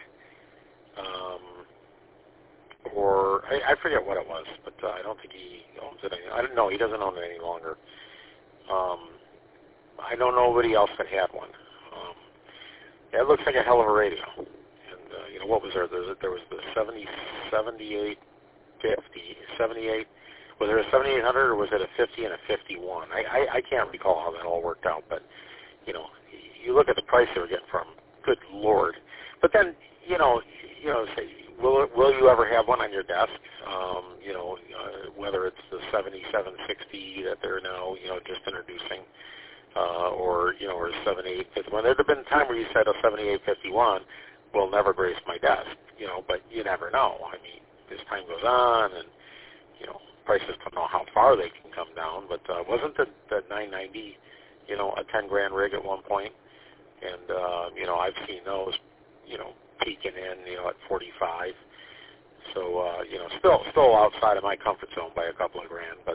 or I forget what it was, but I don't think he owns it. I don't know. He doesn't own it any longer. I know nobody else that had one. It looks like a hell of a radio, and what was there? There was the 7850, 78. Was there a 7800 or was it a 50 and a 51? I can't recall how that all worked out, but you look at the price they were getting from. Good Lord! But then say, will you ever have one on your desk? Whether it's the 7760 that they're now just introducing, or 7851. There'd have been a time where you said a 7851 will never grace my desk, but you never know. I mean, as time goes on and prices don't know how far they can come down, but wasn't the 990, a 10 grand rig at one point? And, I've seen those, peaking in, at 45. So, still outside of my comfort zone by a couple of grand, but,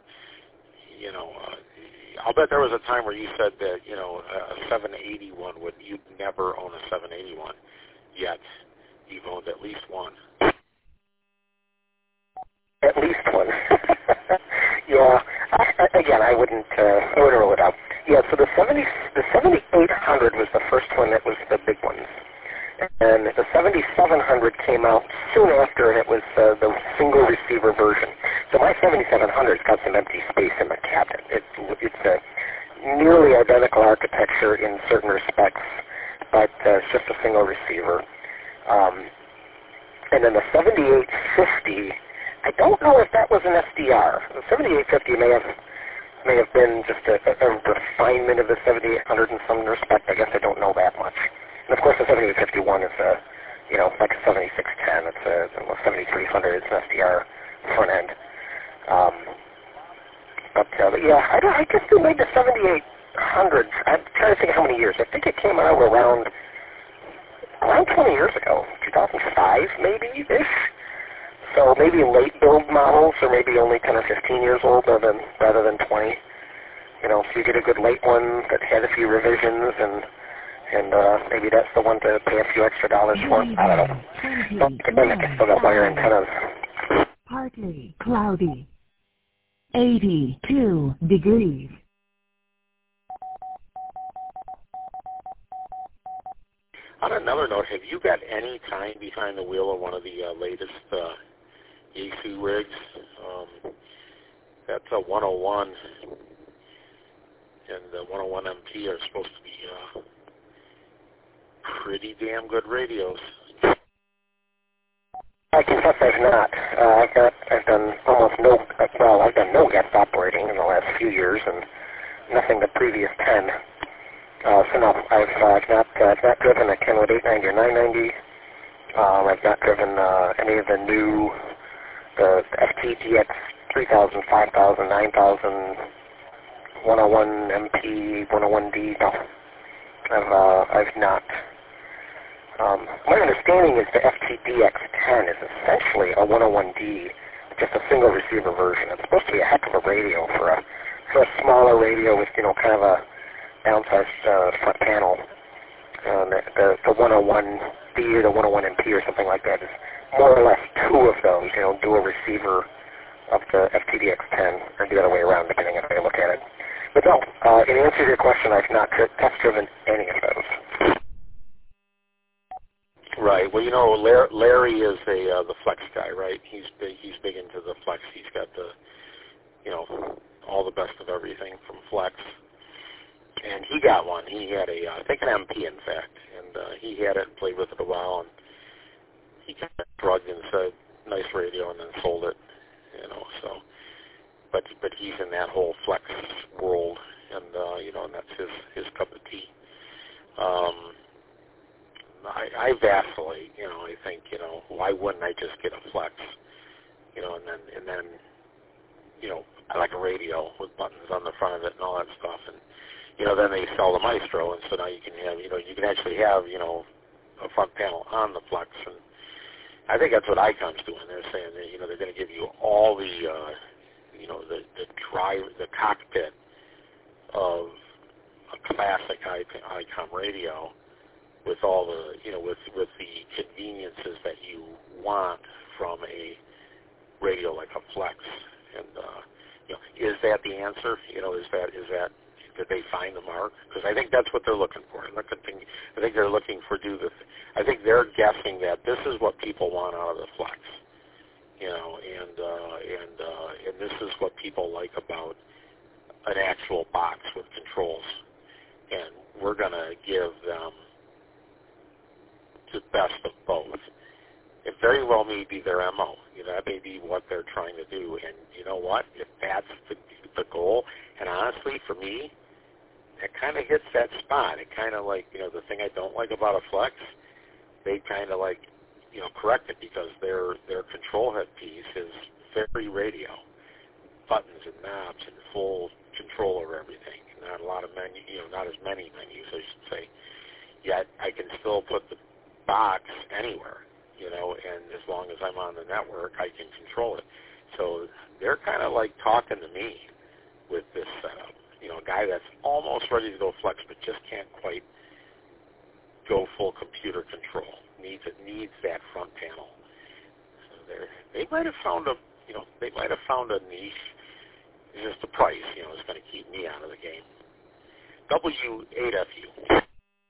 I'll bet there was a time where you said that, a 781 you'd never own a 781, yet you've owned at least one. At least one. Yeah. Again, I wouldn't rule it out. Yeah. So the 7800 was the first one that was the big ones, and the 7700 came out soon after, and it was the single receiver version. So my 7700's got some empty space in the cabinet. It's a nearly identical architecture in certain respects, but it's just a single receiver. And then the 7850. I don't know if that was an SDR. The 7850 may have been just a refinement of the 7800 in some respect. I guess I don't know that much. And of course, the 7851 is like a 7610. It's a 7300. It's an SDR front end. But yeah, I guess they made the 7800. I'm trying to think how many years. I think it came out around 20 years ago, 2005 maybe-ish. So maybe late build models, or maybe only 10 or 15 years old rather than 20. If you get a good late one that had a few revisions, and maybe that's the one to pay a few extra dollars for. I don't know. Then I still got wire antennas. Partly cloudy. 82 degrees. On another note, have you got any time behind the wheel of one of the latest Yaesu rigs? That's a 101, and the 101 MT are supposed to be pretty damn good radios. I confess I've not. I've done no guest operating in the last few years, and nothing the previous 10. So no, I've not driven a Kenwood 890 or 990. I've not driven any of the new the FTDX 3000, 5000, 9000, 101 MP, 101D. No, I've not. My understanding is the FTDX10 is essentially a 101D, just a single receiver version. It's supposed to be a heck of a radio for a smaller radio with kind of a downsized front panel. The 101D or the 101MP or something like that is more or less two of those, dual receiver of the FTDX10, or the other way around, depending on how you look at it. But no, in answer to your question, I've not test-driven any of those. Right. Well, Larry is the Flex guy, right? He's big into the Flex. He's got the, all the best of everything from Flex. And he got one. He had I think an MP, in fact, and he had it and played with it a while, and he kind of drugged and said, nice radio, and then sold it, so. But he's in that whole Flex world, and, and that's his cup of tea. I vacillate, I think, why wouldn't I just get a Flex, and then, I like a radio with buttons on the front of it and all that stuff, and, then they sell the Maestro, and so now you can have, you can actually have, a front panel on the Flex, and I think that's what ICOM's doing. They're saying that, they're going to give you all the, the cockpit of a classic ICOM radio, with all the, with the conveniences that you want from a radio like a Flex. And, is that the answer? Is that did they find the mark? Because I think that's what they're looking for. I think they're looking for I think they're guessing that this is what people want out of the Flex. And this is what people like about an actual box with controls. And we're going to give them the best of both. It very well may be their MO. That may be what they're trying to do. And you know what? If that's the goal, and honestly, for me, it kind of hits that spot. It kind of like, the thing I don't like about a Flex, they kind of like, correct it, because their control head piece is very radio. Buttons and knobs and full control over everything. Not a lot of menu, not as many menus, I should say. Yet I can still put the box anywhere, and as long as I'm on the network, I can control it. So they're kind of like talking to me with this setup. A guy that's almost ready to go Flex, but just can't quite go full computer control. Needs that front panel. So they might have found a niche. It's just the price, is going to keep me out of the game. W8FU.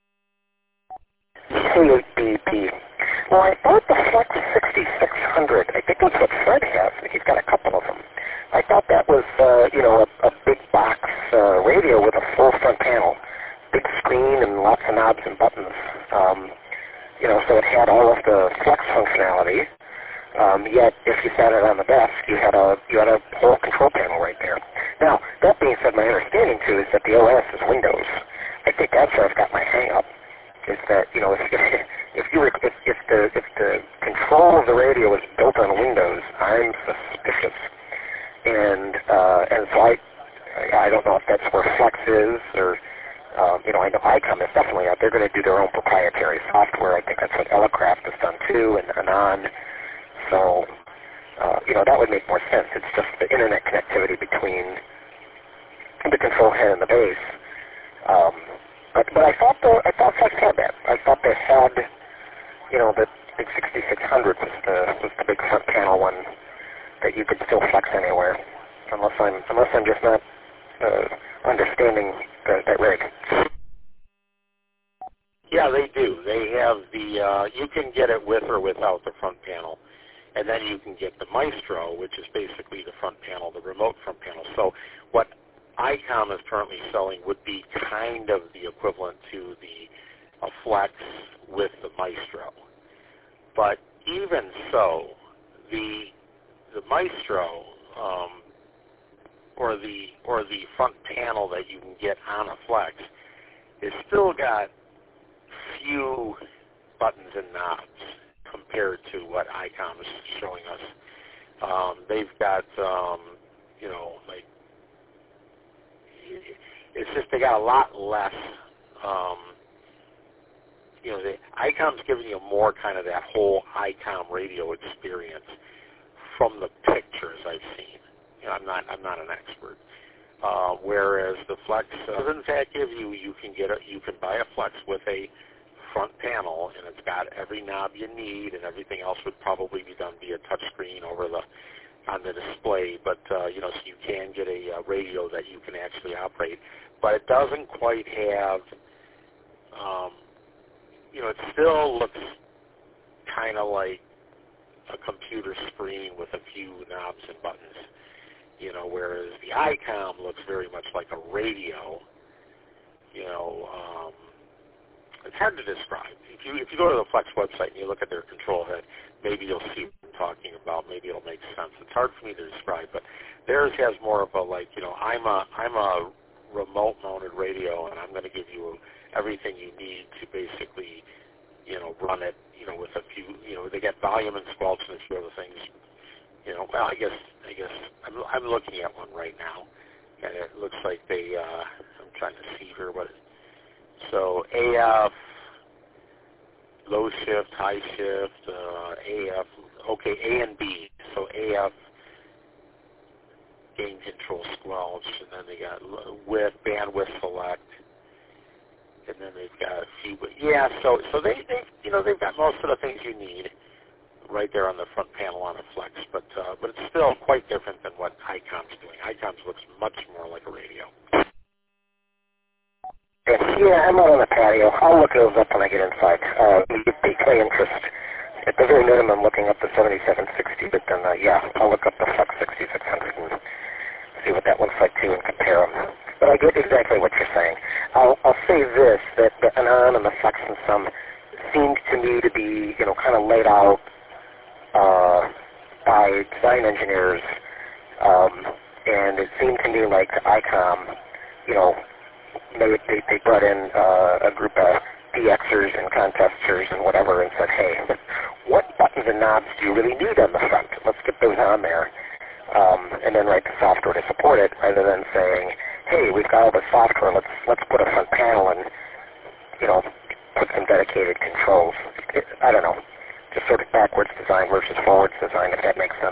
C8BP. Well, I thought the Flex 6600, I think that's what Fred has. He's got a couple of them. I thought that was, a big box radio with a full front panel, big screen and lots of knobs and buttons. So it had all of the Flex functionality. Yet, if you sat it on the desk, you had a whole control panel right there. Now, that being said, my understanding too is that the OS is Windows. I think that's where I've got my hang-up. Is that if the control of the radio is built on Windows, I'm suspicious. And so I don't know if that's where Flex is, or I know ICOM is definitely out. They're going to do their own proprietary software. I think that's what Elecraft has done too, and Anon. So that would make more sense. It's just the internet connectivity between the control head and the base. But I thought Flex had that. I thought they had, the big 6600 was the big front panel one that you could still Flex anywhere, unless I'm just not understanding that rig. Yeah, they do. They have the you can get it with or without the front panel, and then you can get the Maestro, which is basically the front panel, the remote front panel. So what ICOM is currently selling would be kind of the equivalent to a Flex with the Maestro. But, even so, the Maestro or the front panel that you can get on a Flex is still got few buttons and knobs compared to what ICOM is showing us. They've got like it's just they got a lot less. The ICOM's giving you more kind of that whole ICOM radio experience from the pictures I've seen. I'm not an expert. Whereas the Flex does in fact give you can buy a Flex with a front panel, and it's got every knob you need, and everything else would probably be done via touchscreen on the display. But so you can get a radio that you can actually operate, but it doesn't quite have. It still looks kind of like a computer screen with a few knobs and buttons. Whereas the ICOM looks very much like a radio. It's hard to describe. If you go to the Flex website and you look at their control head, maybe you'll see what I'm talking about. Maybe it'll make sense. It's hard for me to describe, but theirs has more of a I'm a remote-mounted radio, and I'm going to give you everything you need to basically run it. With a few they get volume and squelch and a few other things. Well, I guess I'm looking at one right now, and it looks like they. I'm trying to see here what. So AF, low shift, high shift, AF. Okay, A and B. So AF, gain control, squelch, and then they got width, bandwidth select, and then they've got a few. Yeah, so they've got most of the things you need right there on the front panel on a Flex, but it's still quite different than what ICOM's doing. ICOM's looks much more like a radio. Yeah, I'm out on the patio. I'll look those up when I get inside. It piqued my interest. At the very minimum, looking up the 7760, but then, I'll look up the Flex 6600 and see what that looks like, too, and compare them. But I get exactly what you're saying. I'll say this, that the Anon and the Flex and some seemed to me to be, kind of laid out by design engineers, and it seemed to me like ICOM, they brought in a group of DXers and contesters and whatever and said, hey, what buttons and knobs do you really need on the front? Let's get those on there, and then write the software to support it, rather than saying, hey, we've got all the software, let's put a front panel and, put some dedicated controls. I don't know. Just sort of backwards design versus forwards design, if that makes sense.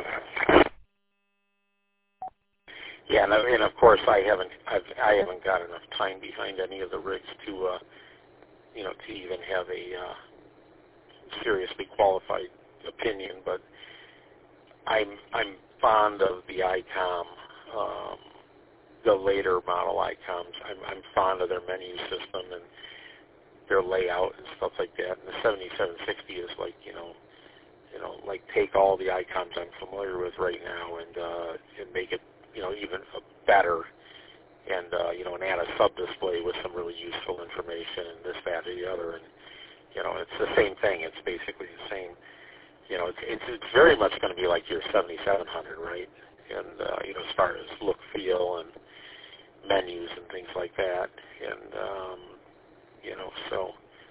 Yeah, and of course I haven't got enough time behind any of the rigs to to even have a seriously qualified opinion. But I'm fond of the ICOM, the later model ICOMs. I'm fond of their menu system and their layout and stuff like that. And the 7760 is like, like take all the ICOMs I'm familiar with right now and make it, even better, and and add a sub-display with some really useful information and this, that, or the other. And it's the same thing. It's basically the same. It's very much going to be like your 7700, right? And as far as look, feel, and menus and things like that. And so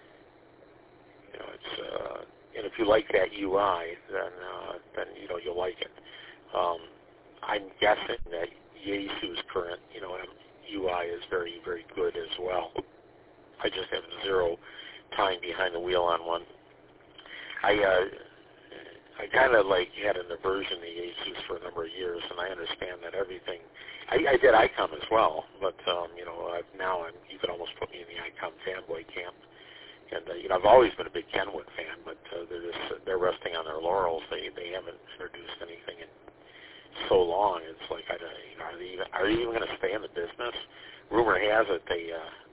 it's and if you like that UI, then you'll like it. I'm guessing that Yaesu's current UI is very, very good as well. I just have zero time behind the wheel on one. I kind of had an aversion to Yaesu's for a number of years, and I understand that everything. I did ICOM as well, but now you could almost put me in the ICOM fanboy camp. And I've always been a big Kenwood fan, but they're resting on their laurels. They haven't introduced anything in so long. It's like, are they even going to stay in the business? Rumor has it they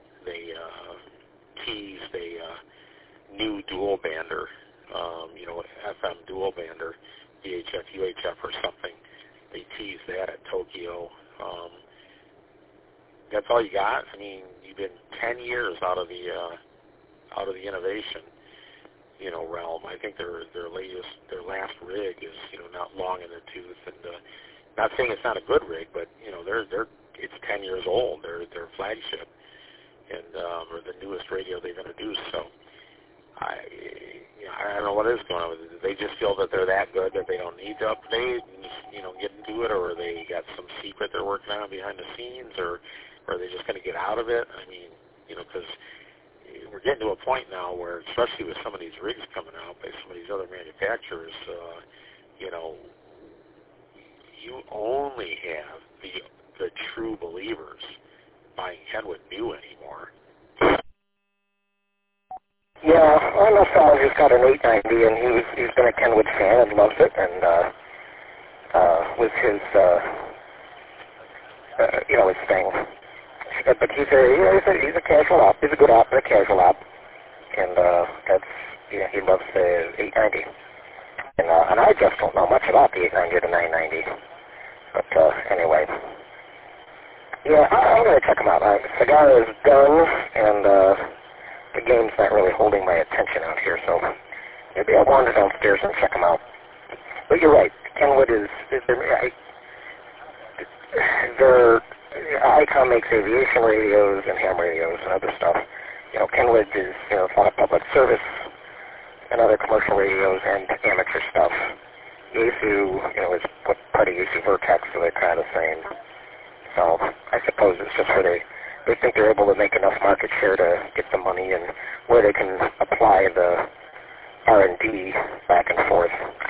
teased a new dual bander, FM dual bander, VHF, UHF or something. They teased that at Tokyo. That's all you got? I mean, you've been 10 years out of the innovation. realm. I think their last rig is not long in the tooth, and not saying it's not a good rig, but it's 10 years old. They're their flagship, and or the newest radio they've introduced. So I don't know what is going on with it. They just feel that they're that good that they don't need to update and just, get into it, or they got some secret they're working on behind the scenes, or are they just going to get out of it? I mean, because we're getting to a point now where, especially with some of these rigs coming out by some of these other manufacturers, you only have the true believers buying Kenwood new anymore. Yeah, I know someone who's got an 890, and he's been a Kenwood fan and loves it, and with his his thing. But he's a casual op. He's a good op, but a casual op, and he loves the 890. And I just don't know much about the 890 or the 990. But anyway, yeah, I'm gonna check him out. Cigar is done, and the game's not really holding my attention out here, so maybe I'll wander downstairs and check them out. But you're right, Kenwood ICOM makes aviation radios and ham radios and other stuff. Kenwood is, a lot of public service and other commercial radios and amateur stuff. Yaesu, is what part of Yaesu Vertex, so they're kind of the same. So I suppose it's just where they think they're able to make enough market share to get the money and where they can apply the R&D back and forth.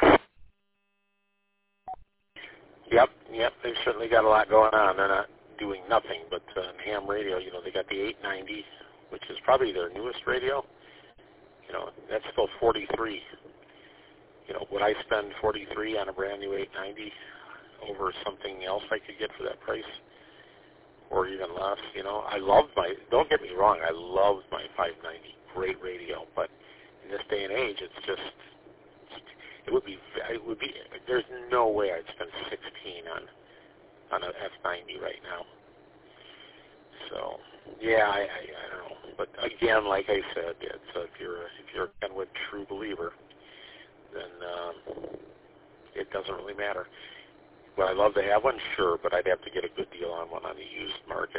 Yep, they've certainly got a lot going on. They're not doing nothing, but ham radio, they got the 890, which is probably their newest radio. That's still 43. Would I spend 43 on a brand new 890 over something else I could get for that price? Or even less, don't get me wrong, I loved my 590, great radio, but in this day and age, there's no way I'd spend 16 on an F90 right now. So, yeah, I don't know, but again, like I said, if you're a Kenwood true believer, then it doesn't really matter. Would I love to have one? Sure, but I'd have to get a good deal on one on the used market.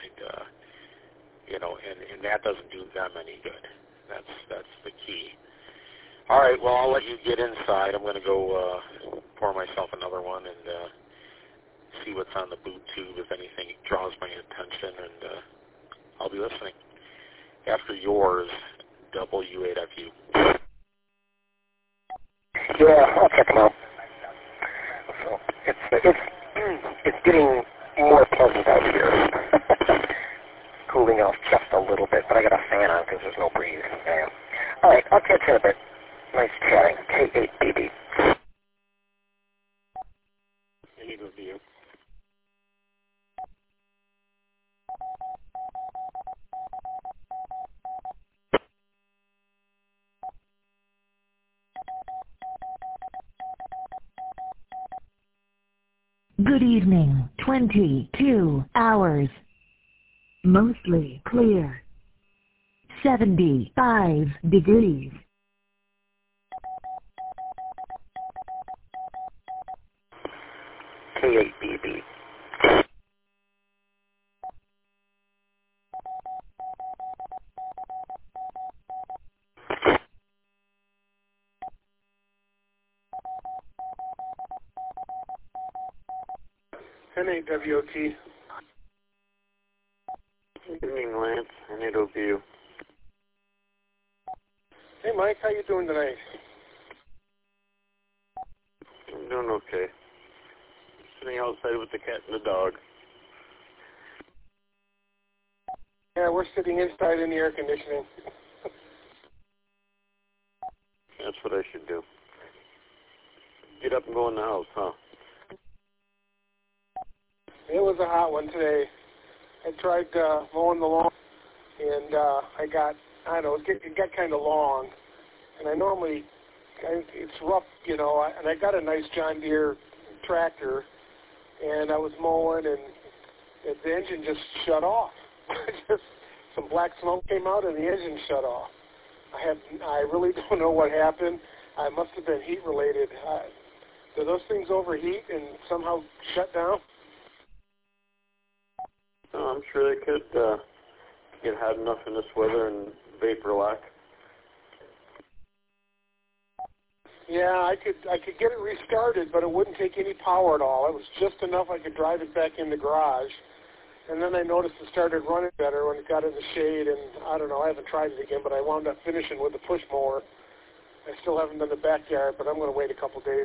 And that doesn't do them any good. That's the key. All right, well, I'll let you get inside. I'm going to go pour myself another one and see what's on the boot tube, if anything draws my attention, and I'll be listening. After yours, W8FU. Yeah, I'll check them out. So it's getting more pleasant out here. Cooling off just a little bit, but I got a fan on because there's no breeze. Yeah. All right, I'll catch you in a bit. Nice chatting. K8BB. Neither of you. Good evening. 22 hours. Mostly clear. 75 degrees. K8BB. NAWOT. Good evening, Lance. NAWOT. Hey, Mike, how you doing tonight? I'm doing okay. Sitting outside with the cat and the dog. Yeah, we're sitting inside in the air conditioning. That's what I should do. Get up and go in the house, huh? It was a hot one today. I tried mowing the lawn, and it got kind of long. And it's rough, and I got a nice John Deere tractor, and I was mowing, and the engine just shut off. Just some black smoke came out, and the engine shut off. I really don't know what happened. It must have been heat related. Do those things overheat and somehow shut down? No, I'm sure they could get hot enough in this weather and vapor lock. Yeah, I could get it restarted, but it wouldn't take any power at all. It was just enough I could drive it back in the garage. And then I noticed it started running better when it got in the shade, and I don't know, I haven't tried it again, but I wound up finishing with the push mower. I still haven't done the backyard, but I'm going to wait a couple days.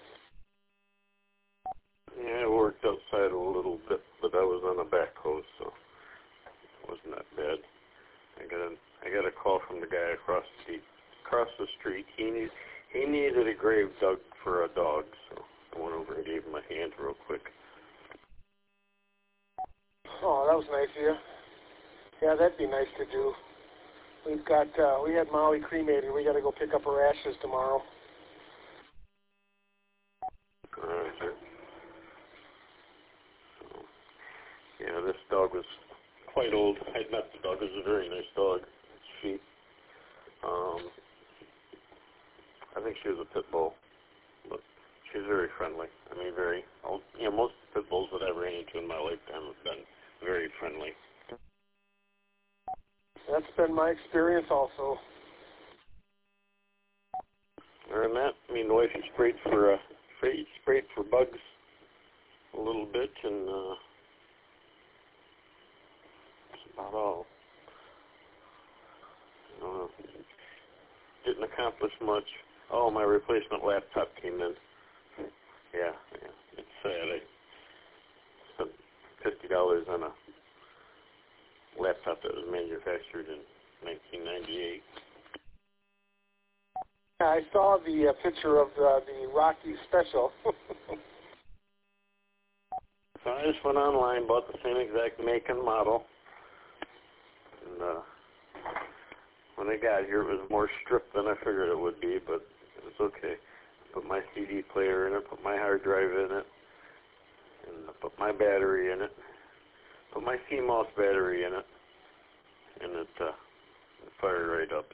Yeah, I worked outside a little bit, but I was on a backhoe, so it wasn't that bad. I got a call from the guy across the street. He needed a grave dug for a dog, so I went over and gave him a hand real quick. Oh, that was nice of you. Yeah, that'd be nice to do. We had Molly cremated. We got to go pick up her ashes tomorrow. All right, sir. So, yeah, this dog was quite old. I'd met the dog. It was a very nice dog. She, I think she was a pit bull, but she was very friendly. I mean, most pit bulls that I ran into in my lifetime have been very friendly. That's been my experience also. Other than that, me and the wife sprayed for bugs a little bit, and that's about all. Didn't accomplish much. Oh, my replacement laptop came in. Yeah, it's sad. I spent $50 on a laptop that was manufactured in 1998. I saw the picture of the Rocky special. So I just went online, bought the same exact make and model, and when I got here, it was more stripped than I figured it would be, but it was okay. Put my CD player in it, put my hard drive in it, and I put my battery in it, put my CMOS battery in it, and it fired right up.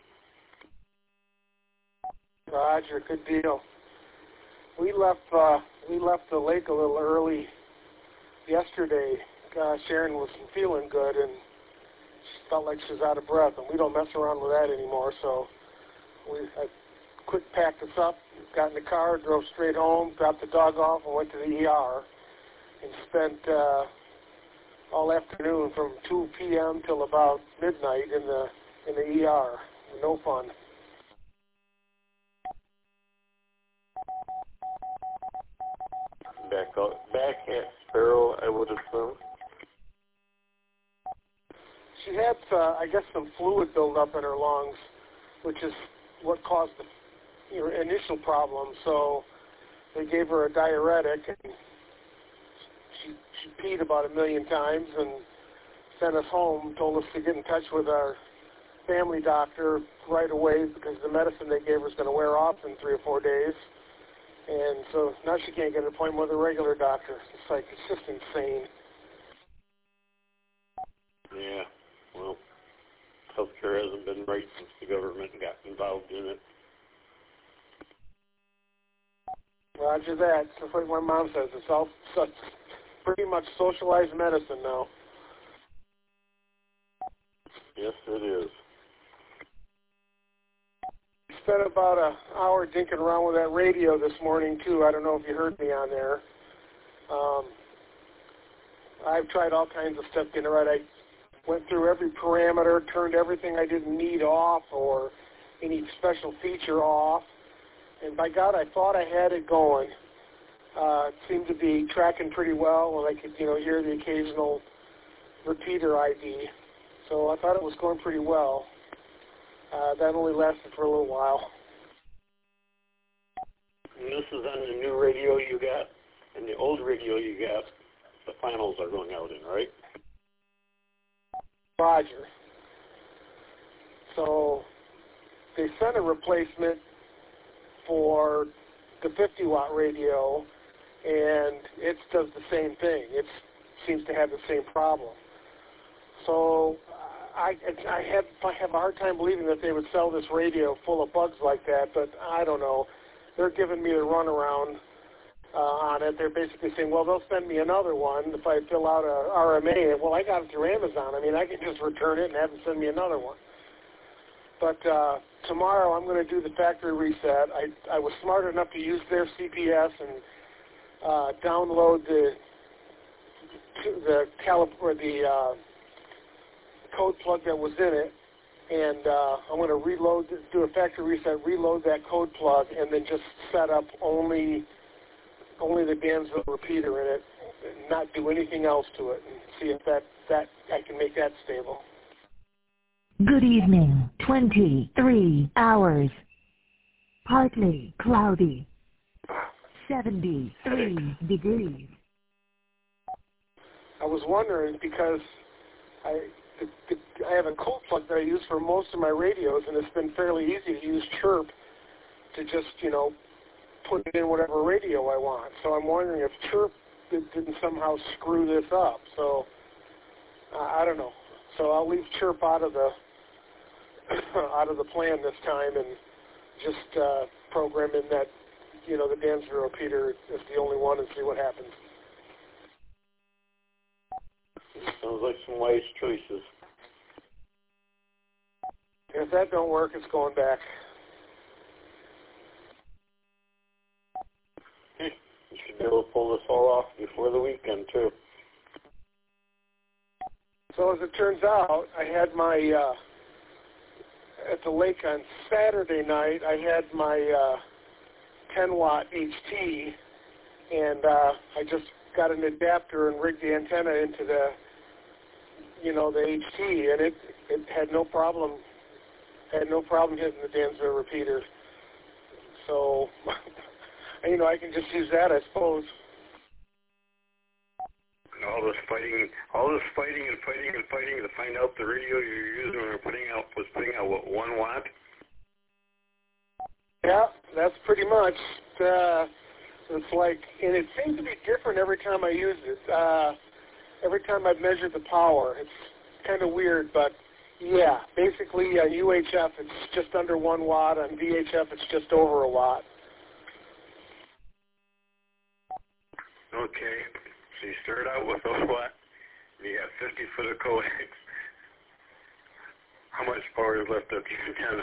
Roger, good deal. We left the lake a little early yesterday. Sharon wasn't feeling good, and she felt like she was out of breath, and we don't mess around with that anymore. So I quick packed us up, got in the car, drove straight home, dropped the dog off, and went to the ER, and spent all afternoon from 2 p.m. till about midnight in the ER. No fun. Back at Sparrow, I would assume. She had, I guess, some fluid buildup in her lungs, which is what caused the initial problem. So they gave her a diuretic, and she peed about 1 million times and sent us home, told us to get in touch with our family doctor right away because the medicine they gave her is going to wear off in 3 or 4 days. And so now she can't get an appointment with a regular doctor. It's just insane. Yeah, well, healthcare hasn't been right since the government got involved in it. Roger that. Just like my mom says, it's all pretty much socialized medicine now. Yes, it is. Spent about an hour dinking around with that radio this morning, too. I don't know if you heard me on there. I've tried all kinds of stuff getting it right. I went through every parameter, turned everything I didn't need off or any special feature off. And by God, I thought I had it going. It seemed to be tracking pretty well, and I could, hear the occasional repeater ID. So I thought it was going pretty well. That only lasted for a little while. And this is on the new radio you got, and the old radio you got, the finals are going out in, right? Roger. So they sent a replacement for the 50-watt radio, and it does the same thing. It seems to have the same problem. So I have a hard time believing that they would sell this radio full of bugs like that, but I don't know. They're giving me the runaround on it. They're basically saying, well, they'll send me another one if I fill out a RMA. Well, I got it through Amazon. I mean, I can just return it and have them send me another one. But tomorrow I'm going to do the factory reset. I was smart enough to use their CPS and download the code plug that was in it, and I'm going to do a factory reset, reload that code plug, and then just set up only the Dansville repeater in it, and not do anything else to it, and see if that I can make that stable. Good evening, 23 hours. Partly cloudy. 73 degrees. I was wondering because I have a code plug that I use for most of my radios, and it's been fairly easy to use Chirp to just, put in whatever radio I want. So I'm wondering if Chirp didn't somehow screw this up. So I don't know. So I'll leave Chirp out of the plan this time and just program in that, the Dansville repeater is the only one and see what happens. Sounds like some wise choices. If that don't work, it's going back. You should be able to pull this all off before the weekend, too. So as it turns out, I had my, at the lake on Saturday night, I had my 10-watt HT, and I just got an adapter and rigged the antenna into the HT, and it had no problem. Hitting the Dansville repeater. So, I can just use that, I suppose. And all this fighting to find out the radio you're using was putting out what, 1 watt? Yeah, that's pretty much. It's like, and it seems to be different every time I use it. Every time I've measured the power, it's kind of weird, but yeah, basically UHF it's just under 1 watt. On VHF it's just over 1 watt. Okay, so you start out with 1 watt, and you got 50 foot of coax. How much power is left of the antenna?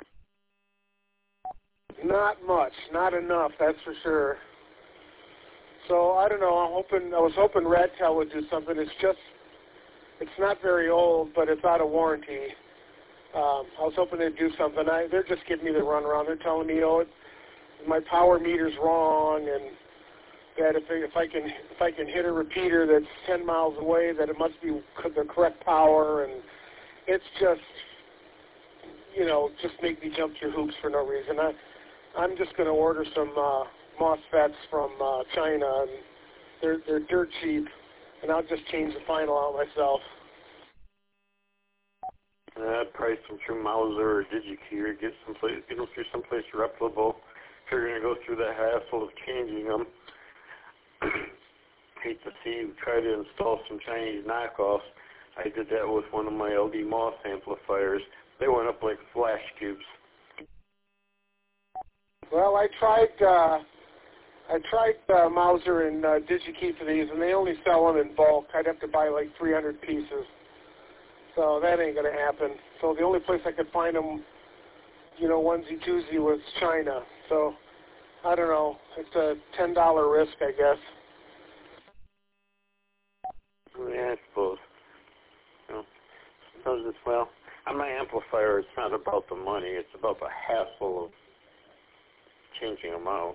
Not much, not enough, that's for sure. So I don't know. I was hoping Radtel would do something. It's not very old, but it's out of warranty. I was hoping they'd do something. They're just giving me the runaround. They're telling me, my power meter's wrong, and that if I can hit a repeater that's 10 miles away, that it must be the correct power, and it's just, just make me jump through hoops for no reason. I'm just going to order some MOSFETs from China, and they're dirt cheap, and I'll just change the final out myself. I'd price them through Mauser or DigiKey or get them through someplace reputable. If you're going to go through the hassle of changing them, hate to see you try to install some Chinese knockoffs. I did that with one of my LD Moss amplifiers. They went up like flash cubes. Well, I tried Mauser and DigiKey for these, and they only sell them in bulk. I'd have to buy like 300 pieces. So that ain't going to happen. So the only place I could find them, onesie-twosie was China. So I don't know. It's a $10 risk, I guess. Yeah, I suppose. Sometimes it's, on my amplifier, it's not about the money. It's about the hassle of changing them out.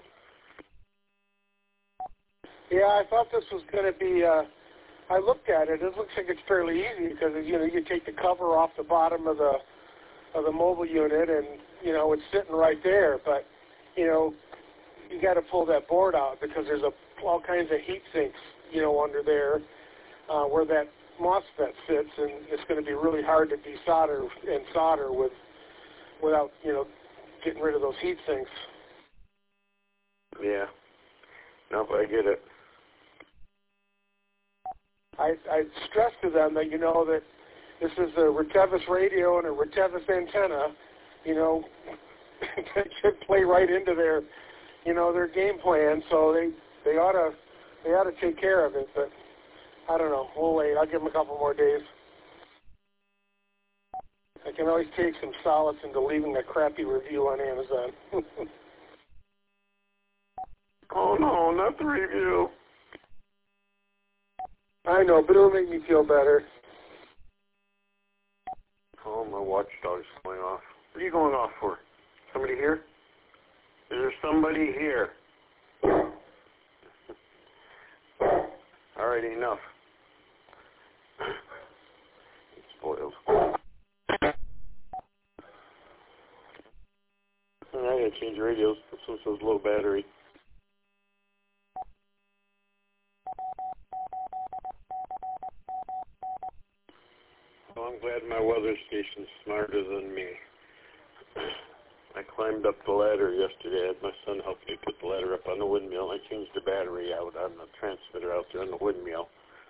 Yeah, I thought this was going to be, I looked at it. It looks like it's fairly easy because, you take the cover off the bottom of the mobile unit and, it's sitting right there. But, you got to pull that board out because there's all kinds of heat sinks, under there where that MOSFET sits, and it's going to be really hard to desolder and solder without, getting rid of those heat sinks. Yeah. No, but I get it. I stress to them that, that this is a Retevis radio and a Retevis antenna, you know, that should play right into their, you know, their game plan. So they ought to take care of it. But I don't know. We'll wait. I'll give them a couple more days. I can always take some solace into leaving a crappy review on Amazon. Oh no, not the review. I know, but it'll make me feel better. Oh, my watchdog's going off. What are you going off for? Somebody here? Is there somebody here? All right, enough. It spoils. I gotta change the radios. This one says low battery. Well, I'm glad my weather station's smarter than me. I climbed up the ladder yesterday. I had my son help me put the ladder up on the windmill. I changed the battery out on the transmitter out there on the windmill.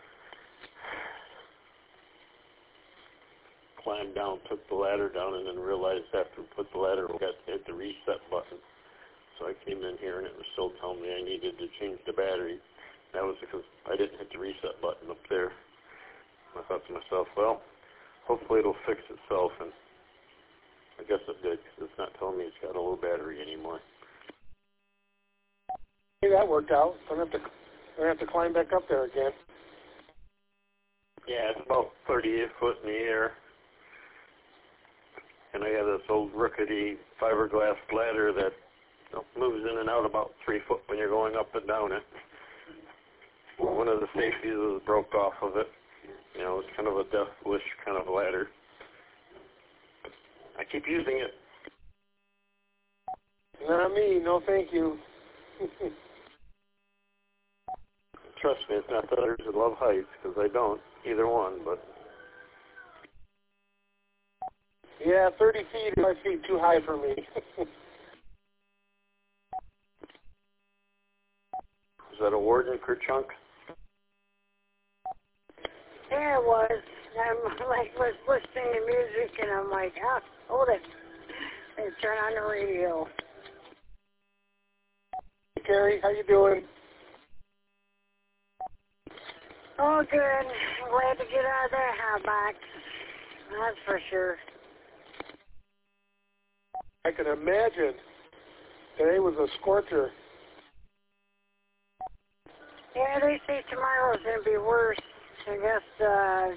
Climbed down, took the ladder down, and then realized after we put the ladder, we got to hit the reset button. So I came in here, and it was still telling me I needed to change the battery. That was because I didn't hit the reset button up there. I thought to myself, well, hopefully it'll fix itself, and I guess it did, because it's not telling me it's got a low battery anymore. Hey, that worked out. I'm going to have to climb back up there again. Yeah, it's about 38 foot in the air. And I got this old rickety fiberglass ladder that moves in and out about 3 foot when you're going up and down it. One of the safeties was broke off of it. You know, it's kind of a death wish kind of ladder. I keep using it. Not me. No, thank you. Trust me, it's not that others that love heights, because I don't, either one, but... Yeah, 30 feet is 5 feet too high for me. Is that a Warden Kerchunk? Yeah, it was. Was listening to music, and I'm like, hold it. And turn on the radio. Hey, Carrie, how you doing? Oh, good. I'm glad to get out of that hot box. That's for sure. I can imagine. Today was a scorcher. Yeah, they say tomorrow's going to be worse. I guess,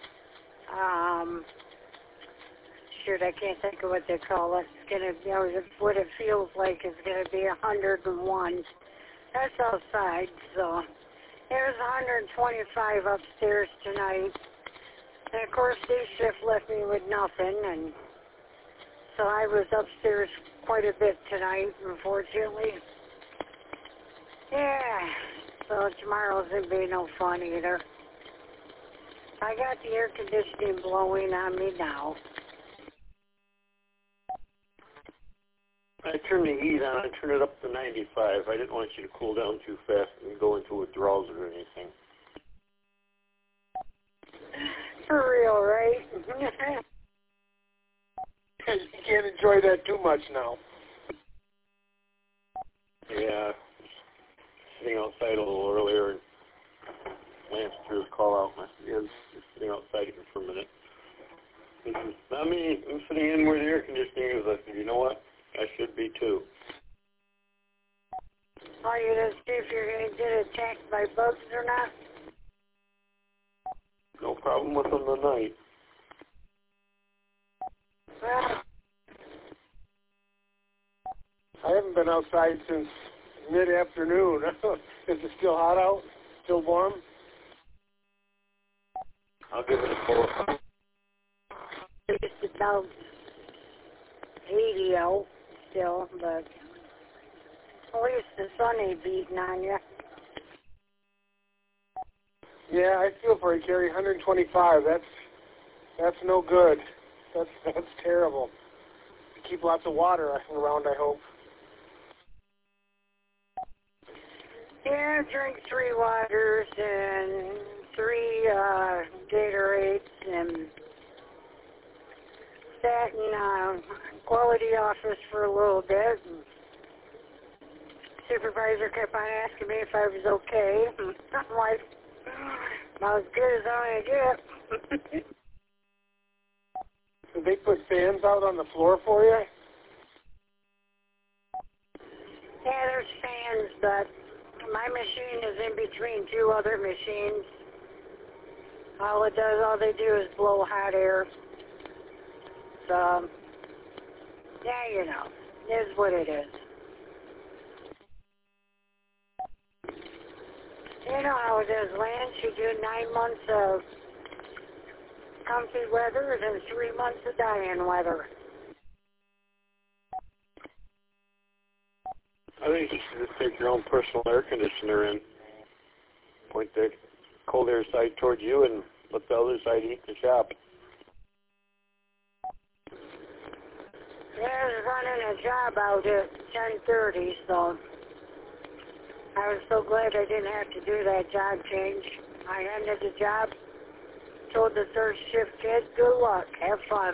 shoot, I can't think of what they call it. It's going to, you know, what it feels like is going to be 101. That's outside, so there's 125 upstairs tonight. And of course, day shift left me with nothing, and so I was upstairs quite a bit tonight, unfortunately. Yeah, so tomorrow's going to be no fun either. I got the air conditioning blowing on me now. I turned the heat on. I turned it up to 95. I didn't want you to cool down too fast and go into withdrawals or anything. For real, right? You can't enjoy that too much now. Yeah. Sitting outside a little earlier, and Lance threw his call out. I said, yeah, just sitting outside here for a minute. He says, not me. I'm sitting in where the air conditioning is. I said, you know what? I should be too. Are you going to see if you're going to get attacked by bugs or not? No problem with them tonight. Well, I haven't been outside since mid-afternoon. Is it still hot out? Still warm? I'll give it a 4. it's about 80 out still, but at least the sun ain't beating on you. Yeah, I feel for you, Carrie. 125. That's no good. That's terrible. Keep lots of water around, I hope. Yeah, drink 3 waters and 3 Gatorades and that in quality office for a little bit. And supervisor kept on asking me if I was okay. I'm like, not as good as I'm going to get. Did they put fans out on the floor for you? Yeah, there's fans, but my machine is in between two other machines. All they do is blow hot air. So, yeah, you know, it is what it is. You know how it is, Lance. You do 9 months of comfy weather and then 3 months of dying weather. I think you should just take your own personal air conditioner and point the cold air side towards you and let the other side heat the shop. Yeah, I was running a job out at 10:30, so I was so glad I didn't have to do that job change. I ended the job, told the third shift kid, good luck, have fun.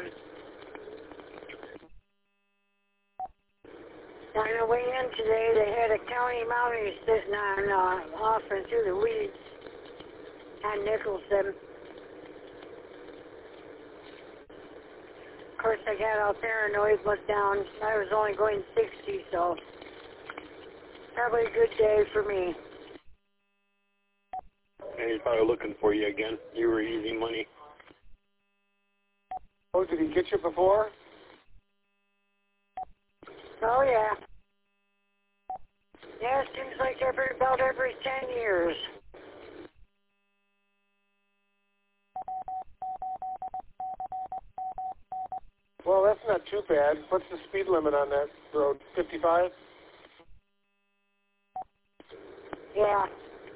On the way in today, they had a county mountie sitting on off into the weeds on Nicholson. Of course, I got all paranoid, looked down. I was only going 60, so probably a good day for me. And he's probably looking for you again. You were easy money. Oh, did he get you before? Oh, yeah. Yeah, it seems like about every 10 years. Well, that's not too bad. What's the speed limit on that road? 55? Yeah.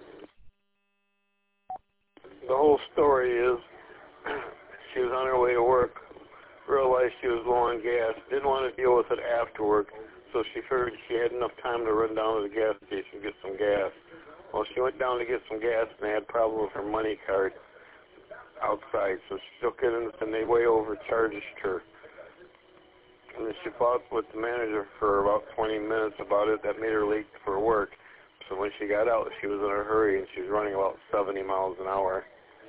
The whole story is she was on her way to work, realized she was low on gas, didn't want to deal with it after work, so she figured she had enough time to run down to the gas station and get some gas. Well, she went down to get some gas, and they had a problem with her money card outside, so she took it, and they way overcharged her. And then she fought with the manager for about 20 minutes about it. That made her late for work. So when she got out, she was in a hurry, and she was running about 70 miles an hour.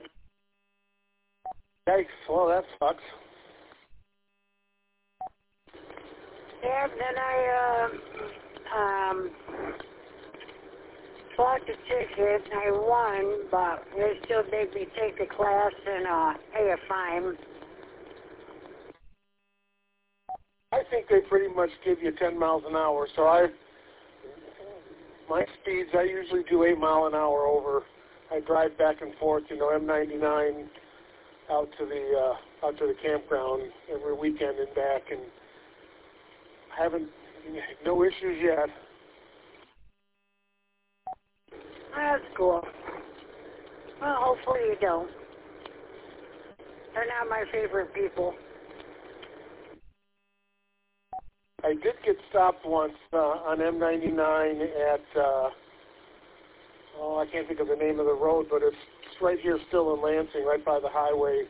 Yikes. Well, that sucks. Yeah, then I bought the ticket and I won, but they still made me take the class and pay a fine. I think they pretty much give you 10 miles an hour, so my speeds, I usually do 8 mile an hour over. I drive back and forth, M99 out to the campground every weekend and back, and no issues yet. That's cool. Well, hopefully you don't. They're not my favorite people. I did get stopped once on M99 at, I can't think of the name of the road, but it's right here still in Lansing, right by the highway,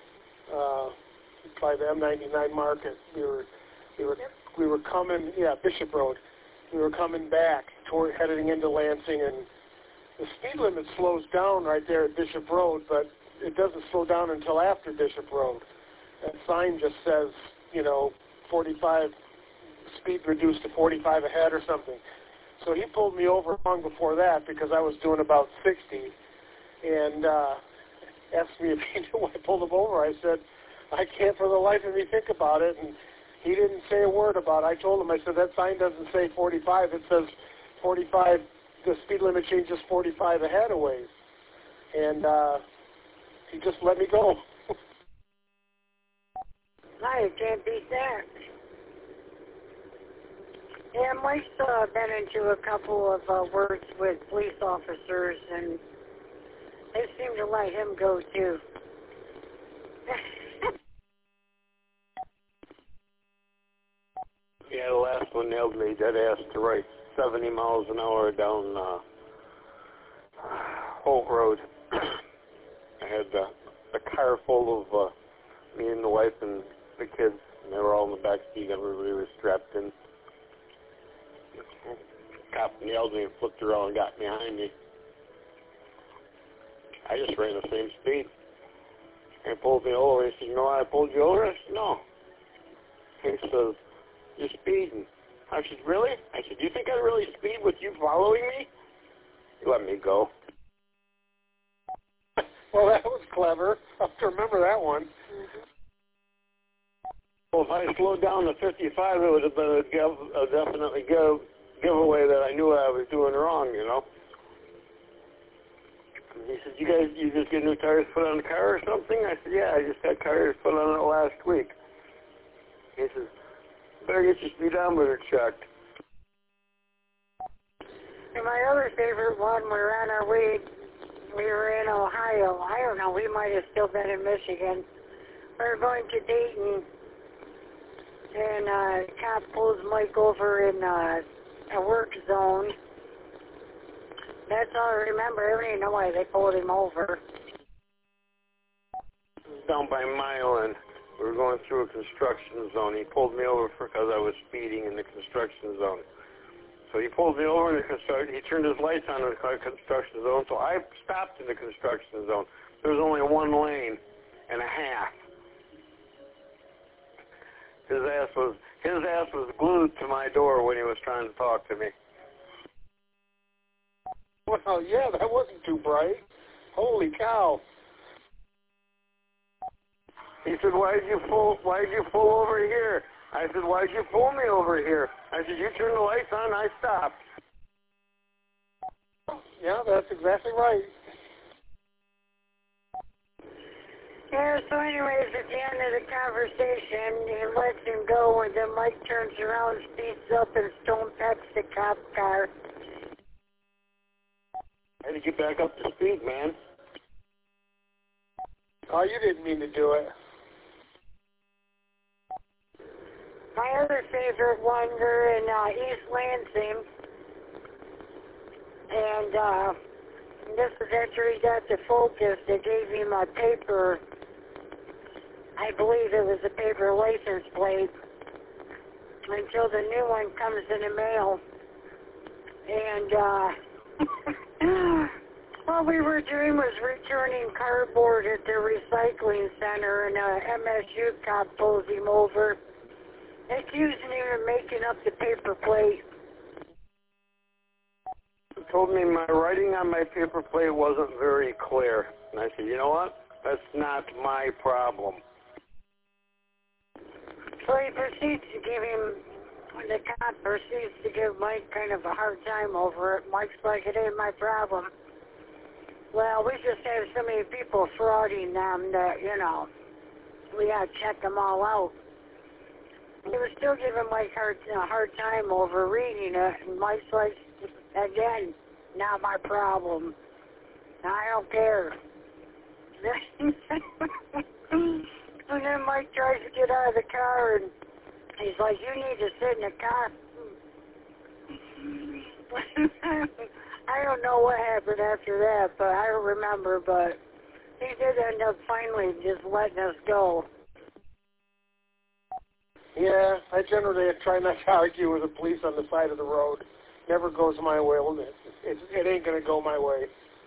by the M99 market. We were coming, Bishop Road. We were coming back heading into Lansing, and the speed limit slows down right there at Bishop Road, but it doesn't slow down until after Bishop Road. That sign just says, 45, speed reduced to 45 ahead or something. So he pulled me over long before that because I was doing about 60, and asked me if he knew why I pulled him over. I said, I can't for the life of me think about it, and he didn't say a word about it. I told him, I said, that sign doesn't say 45, it says 45, the speed limit changes 45 ahead a ways. And he just let me go. No, you can't beat that. Yeah, Mike's been into a couple of words with police officers, and they seem to let him go, too. Yeah, the last one nailed me. Dead ass to right 70 miles an hour down Holt Road. I had a car full of me and the wife and the kids, and they were all in the back seat. Everybody was strapped in. Cop yelled at me and flipped around and got behind me. I just ran the same speed. He pulled me over. He said, "You know why I pulled you over?" I said, "No." He says, "You're speeding." I said, "Really?" I said, "Do you think I really speed with you following me?" He let me go. Well, that was clever. I have to remember that one. Well, if I slowed down to 55, it would have been a definitely giveaway that I knew what I was doing wrong, you know. He said, you just get new tires put on the car or something?" I said, "Yeah, I just had tires put on it last week." He says, "Better get your speedometer checked." And my other favorite one, we were on our way, we were in Ohio. I don't know, we might have still been in Michigan. We were going to Dayton, and a cop pulls Mike over in a work zone. That's all I remember. I don't even know why they pulled him over. Down by Milan, we were going through a construction zone. He pulled me over because I was speeding in the construction zone. So he pulled me over in the construction. He turned his lights on in the construction zone, so I stopped in the construction zone. There was only one lane and a half. His ass was glued to my door when he was trying to talk to me. Well, yeah, that wasn't too bright. Holy cow. He said, why'd you pull over here? I said, "Why'd you pull me over here?" I said, "You turned the lights on, I stopped." Yeah, that's exactly right. Yeah, so anyways, at the end of the conversation, he lets him go, and then Mike turns around, speeds up, and stone pecks the cop car. I had to get back up to speed, man. Oh, you didn't mean to do it. My other favorite one, we're in East Lansing, and this is after he got the Focus. They gave him a paper, I believe it was a paper license plate, until the new one comes in the mail. And what we were doing was returning cardboard at the recycling center, and a MSU cop pulls him over, accusing him of making up the paper plate. He told me my writing on my paper plate wasn't very clear. And I said, "You know what? That's not my problem." So he proceeds to give him, the cop proceeds to give Mike kind of a hard time over it. Mike's like, "It ain't my problem." Well, we just have so many people frauding them that, you know, we gotta check them all out. He was still giving Mike a hard time over reading it, and Mike's like, "Again, not my problem. I don't care." And then Mike tries to get out of the car, and he's like, "You need to sit in the car." I don't know what happened after that, but I don't remember, but he did end up finally just letting us go. Yeah, I generally try not to argue with the police on the side of the road. Never goes my way. It ain't going to go my way.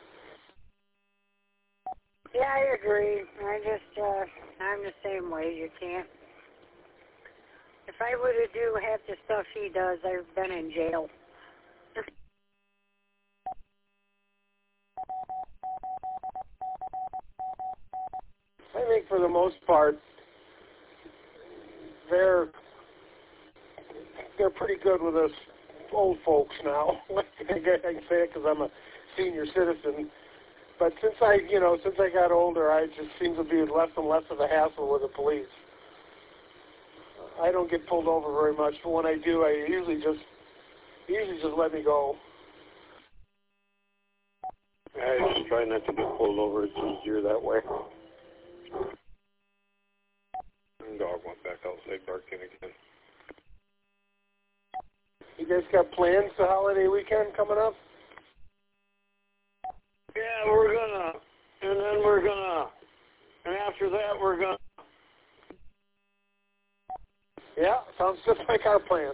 Yeah, I agree. I'm the same way. You can't. If I were to do half the stuff he does, I've been in jail. I think for the most part, they're pretty good with us old folks now. I can say it because I'm a senior citizen. But since I got older, I just seem to be less and less of a hassle with the police. I don't get pulled over very much, but when I do, I usually just let me go. I just try not to get pulled over. It's easier that way. The dog went back outside barking again. You guys got plans for holiday weekend coming up? Yeah, and after that we're gonna Yeah, sounds just like our plans.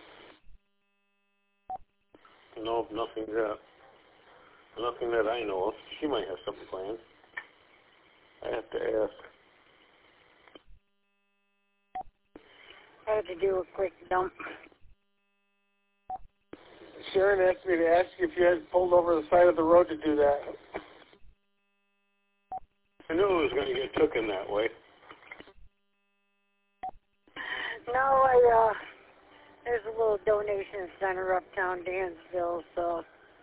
Nope, nothing that I know of. She might have something planned. I have to ask. I had to do a quick dump. Sharon asked me to ask you if you had pulled over the side of the road to do that. I knew it was going to get taken that way. No, there's a little donation center uptown Dansville, so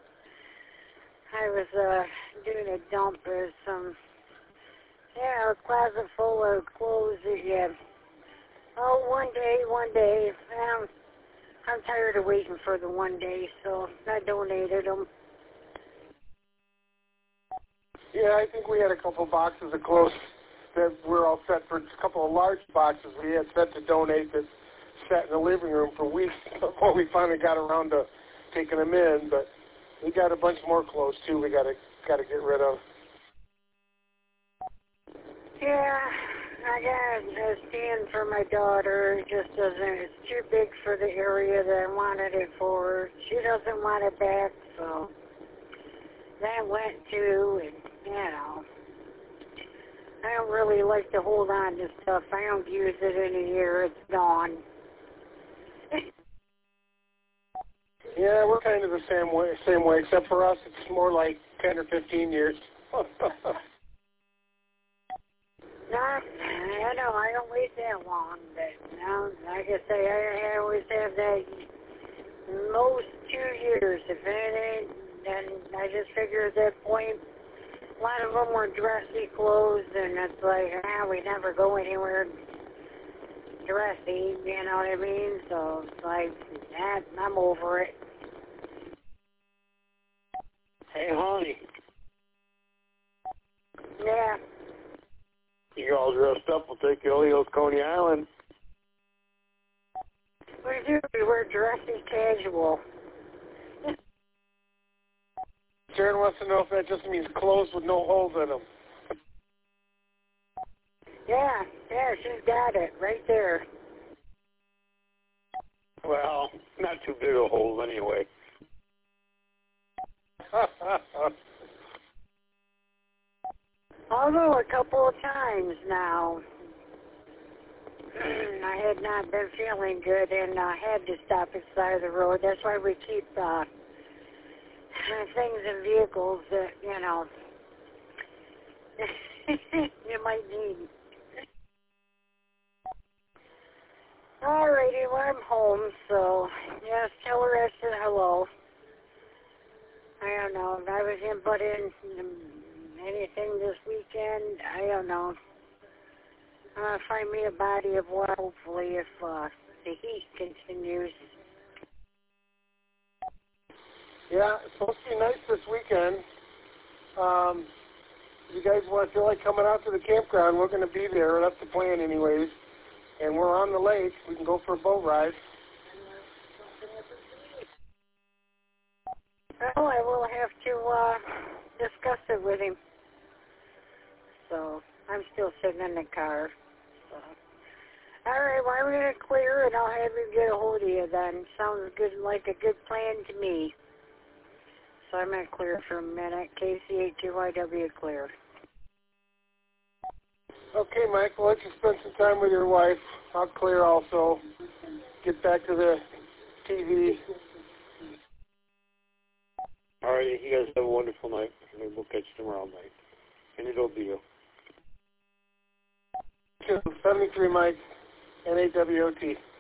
I was doing a dump. There's some, a closet full of clothes that you have. Oh, one day. I'm tired of waiting for the one day, so I donated them. Yeah, I think we had a couple boxes of clothes that we're all set for. A couple of large boxes we had set to donate that sat in the living room for weeks before we finally got around to taking them in. But we got a bunch more clothes too. We got to get rid of. Yeah, I got a stand for my daughter. It just doesn't. It's too big for the area that I wanted it for. She doesn't want it back, so that went to, and I don't really like to hold on to stuff. I don't use it in a year. It's gone. Yeah, we're kind of the same way, except for us, it's more like 10 or 15 years. I know, I don't wait that long, but like I say, I always have that most 2 years. If it ain't, then I just figure at that point, a lot of them were dressy clothes, and it's like, we never go anywhere dressy, you know what I mean? So it's like, I'm over it. Hey, honey. Yeah. You're all dressed up. We'll take you to Leo's Coney Island. We do. We wear dressy casual. Sharon wants to know if that just means clothes with no holes in them. Yeah, she's got it right there. Well, not too big of holes anyway. Although a couple of times now, I had not been feeling good and I had to stop at the side of the road. That's why we keep things in vehicles that, you might need. Alrighty, well, I'm home, so, yes, tell her I said hello. I don't know, if I was inputting anything this weekend, I don't know. Find me a body of water, hopefully, if the heat continues. Yeah, it's supposed to be nice this weekend. If you guys feel like coming out to the campground, we're going to be there. That's the plan anyways. And we're on the lake. We can go for a boat ride. Well, I will have to discuss it with him. So, I'm still sitting in the car. So. All right, well, I'm going to clear, and I'll have him get a hold of you then. Sounds good, like a good plan to me. So I'm going to clear for a minute. KC82YW clear. Okay, Mike, well, let you spend some time with your wife. I'll clear also. Get back to the TV. All right, you guys have a wonderful night. Maybe we'll catch you tomorrow night. And it'll be you. 73, Mike, NAWOT.